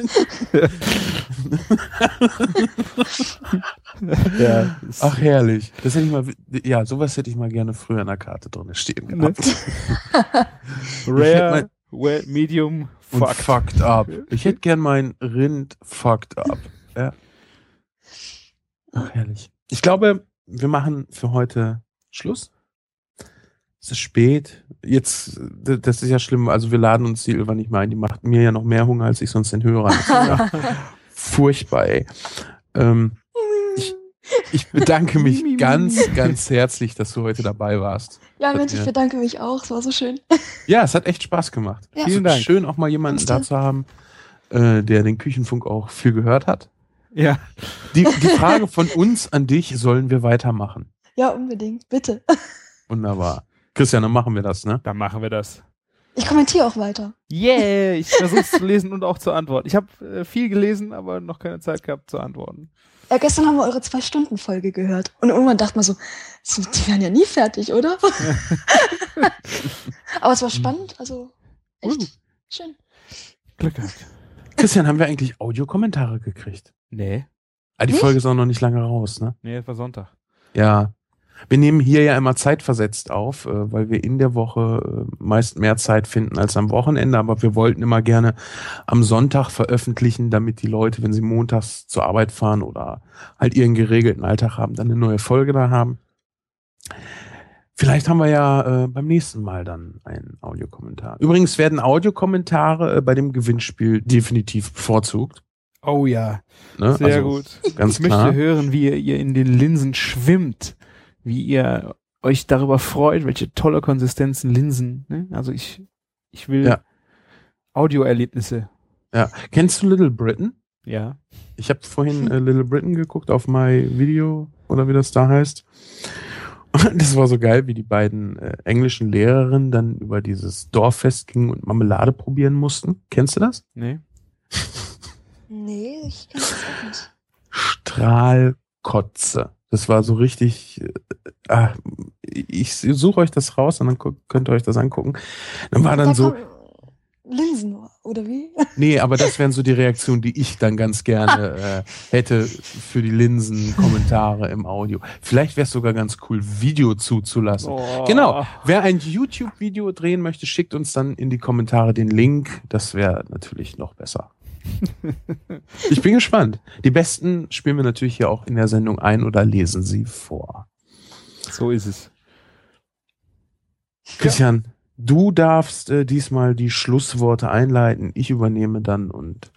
Ja, Ach, herrlich. Das hätte ich mal, ja, sowas hätte ich mal gerne früher in der Karte drin stehen gehabt. Rare, well, medium, und fucked up. Ich hätte gern mein Rind fucked up. Ja. Ach, herrlich. Ich glaube, wir machen für heute Schluss. Es ist spät. Jetzt, das ist ja schlimm. Also wir laden uns die Ilva nicht mehr ein. Die macht mir ja noch mehr Hunger, als ich sonst den Hörern. Ja furchtbar, ey. Ich bedanke mich ganz, ganz herzlich, dass du heute dabei warst. Ja, Mensch, ich bedanke mich auch. Es war so schön. Ja, es hat echt Spaß gemacht. Ja. Vielen Dank. Schön, auch mal jemanden da zu haben, der den Küchenfunk auch viel gehört hat. Ja. Die Frage von uns an dich, sollen wir weitermachen? Ja, unbedingt. Bitte. Wunderbar. Christian, dann machen wir das, ne? Dann machen wir das. Ich kommentiere auch weiter. Yeah, ich versuche es zu lesen und auch zu antworten. Ich habe viel gelesen, aber noch keine Zeit gehabt zu antworten. Ja, gestern haben wir eure 2-Stunden-Folge gehört. Und irgendwann dachte man so, die werden ja nie fertig, oder? Aber es war spannend, also echt schön. Glück gehabt. Christian, haben wir eigentlich Audiokommentare gekriegt? Nee. Ah, die Nicht? Folge ist auch noch nicht lange raus, ne? Nee, es war Sonntag. Ja. Wir nehmen hier ja immer zeitversetzt auf, weil wir in der Woche meist mehr Zeit finden als am Wochenende, aber wir wollten immer gerne am Sonntag veröffentlichen, damit die Leute, wenn sie montags zur Arbeit fahren oder halt ihren geregelten Alltag haben, dann eine neue Folge da haben. Vielleicht haben wir ja beim nächsten Mal dann einen Audiokommentar. Übrigens werden Audiokommentare bei dem Gewinnspiel definitiv bevorzugt. Oh ja, Ne? sehr Also, gut. Ganz Ich klar. möchte hören, wie ihr in den Linsen schwimmt, wie ihr euch darüber freut, welche tolle Konsistenzen Linsen. Ne? Also ich will Ja. Audioerlebnisse. Ja. Kennst du Little Britain? Ja. Ich habe vorhin Little Britain geguckt auf My Video oder wie das da heißt. Und das war so geil, wie die beiden englischen Lehrerinnen dann über dieses Dorffest gingen und Marmelade probieren mussten. Kennst du das? Nee. Nee, ich kann das auch nicht. Strahlkotze. Das war so richtig. Ich suche euch das raus und dann könnt ihr euch das angucken. Dann war dann Da so. kommen Linsen, oder wie? Nee, aber das wären so die Reaktionen, die ich dann ganz gerne hätte für die Linsen-Kommentare im Audio. Vielleicht wäre es sogar ganz cool, Video zuzulassen. Oh. Genau. Wer ein YouTube-Video drehen möchte, schickt uns dann in die Kommentare den Link. Das wäre natürlich noch besser. Ich bin gespannt. Die besten spielen wir natürlich hier auch in der Sendung ein oder lesen sie vor. So ist es. Christian, du darfst diesmal die Schlussworte einleiten. Ich übernehme dann und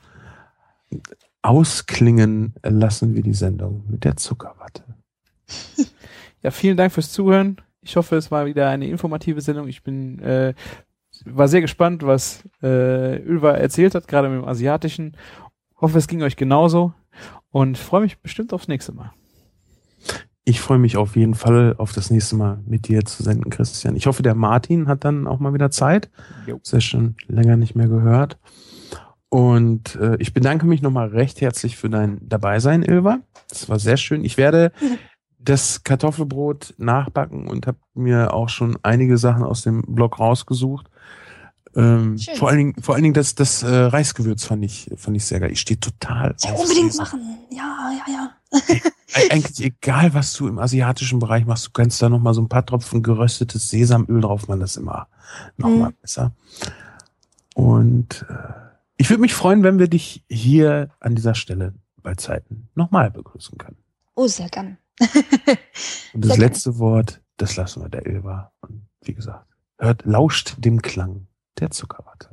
ausklingen lassen wir die Sendung mit der Zuckerwatte. Ja, vielen Dank fürs Zuhören. Ich hoffe, es war wieder eine informative Sendung. Ich war sehr gespannt, was Ylva erzählt hat, gerade mit dem Asiatischen. Hoffe, es ging euch genauso und freue mich bestimmt aufs nächste Mal. Ich freue mich auf jeden Fall auf das nächste Mal mit dir zu senden, Christian. Ich hoffe, der Martin hat dann auch mal wieder Zeit. Jo. Das ist ja schon länger nicht mehr gehört. Und ich bedanke mich nochmal recht herzlich für dein Dabeisein, Ylva. Das war sehr schön. Ich werde das Kartoffelbrot nachbacken und habe mir auch schon einige Sachen aus dem Blog rausgesucht. Vor allen Dingen das Reisgewürz fand ich sehr geil. Ich stehe total Ja, auf unbedingt Sesam. machen. Ja. Eigentlich egal, was du im asiatischen Bereich machst, du kannst da nochmal so ein paar Tropfen geröstetes Sesamöl drauf machen, das ist immer nochmal besser. Und ich würde mich freuen, wenn wir dich hier an dieser Stelle bei Zeiten nochmal begrüßen können. Oh, sehr gern. Und das Sehr letzte Wort, das lassen wir der Ilva. Und wie gesagt, lauscht dem Klang der Zuckerwatte.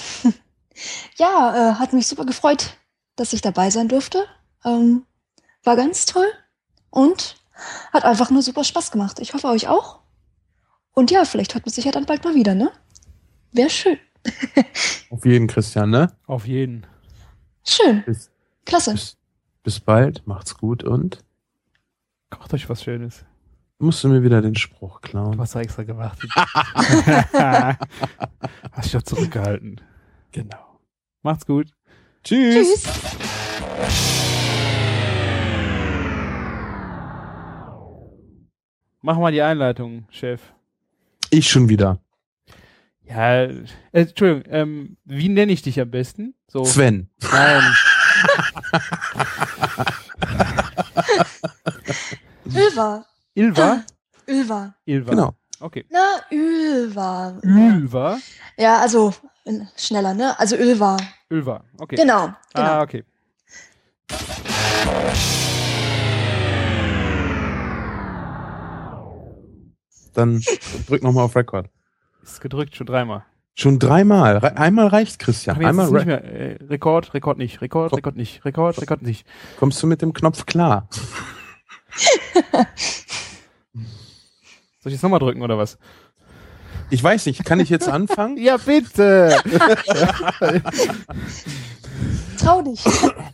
Ja, hat mich super gefreut, dass ich dabei sein durfte. War ganz toll und hat einfach nur super Spaß gemacht. Ich hoffe, euch auch. Und ja, vielleicht hört man sich ja dann bald mal wieder, ne? Wäre schön. Auf jeden, Christian, ne? Auf jeden. Schön. Bis, Klasse. bis bald, macht's gut und Kocht euch was Schönes. musst du mir wieder den Spruch klauen. Du hast doch extra gewartet. Hast dich doch zurückgehalten. Genau. Macht's gut. Tschüss. Tschüss. Mach mal die Einleitung, Chef. Ich schon wieder. Ja, Entschuldigung, wie nenne ich dich am besten? So. Sven. Nein. Ylva. Ilva? Ylva. Ilva. Genau. Okay. Na, Ylva. Ylva? Ja, also schneller, ne? Also Ylva. Ylva. Okay. Genau. Ah, okay. Dann drück nochmal auf Record. Ist gedrückt, schon dreimal. Schon dreimal. Einmal reicht, Christian. Ach, jetzt Einmal ist nicht mehr. Rekord nicht. Rekord nicht. Rekord nicht. kommst du mit dem Knopf klar. Soll ich jetzt nochmal drücken oder was? Ich weiß nicht, kann ich jetzt anfangen? Ja, bitte! Trau dich.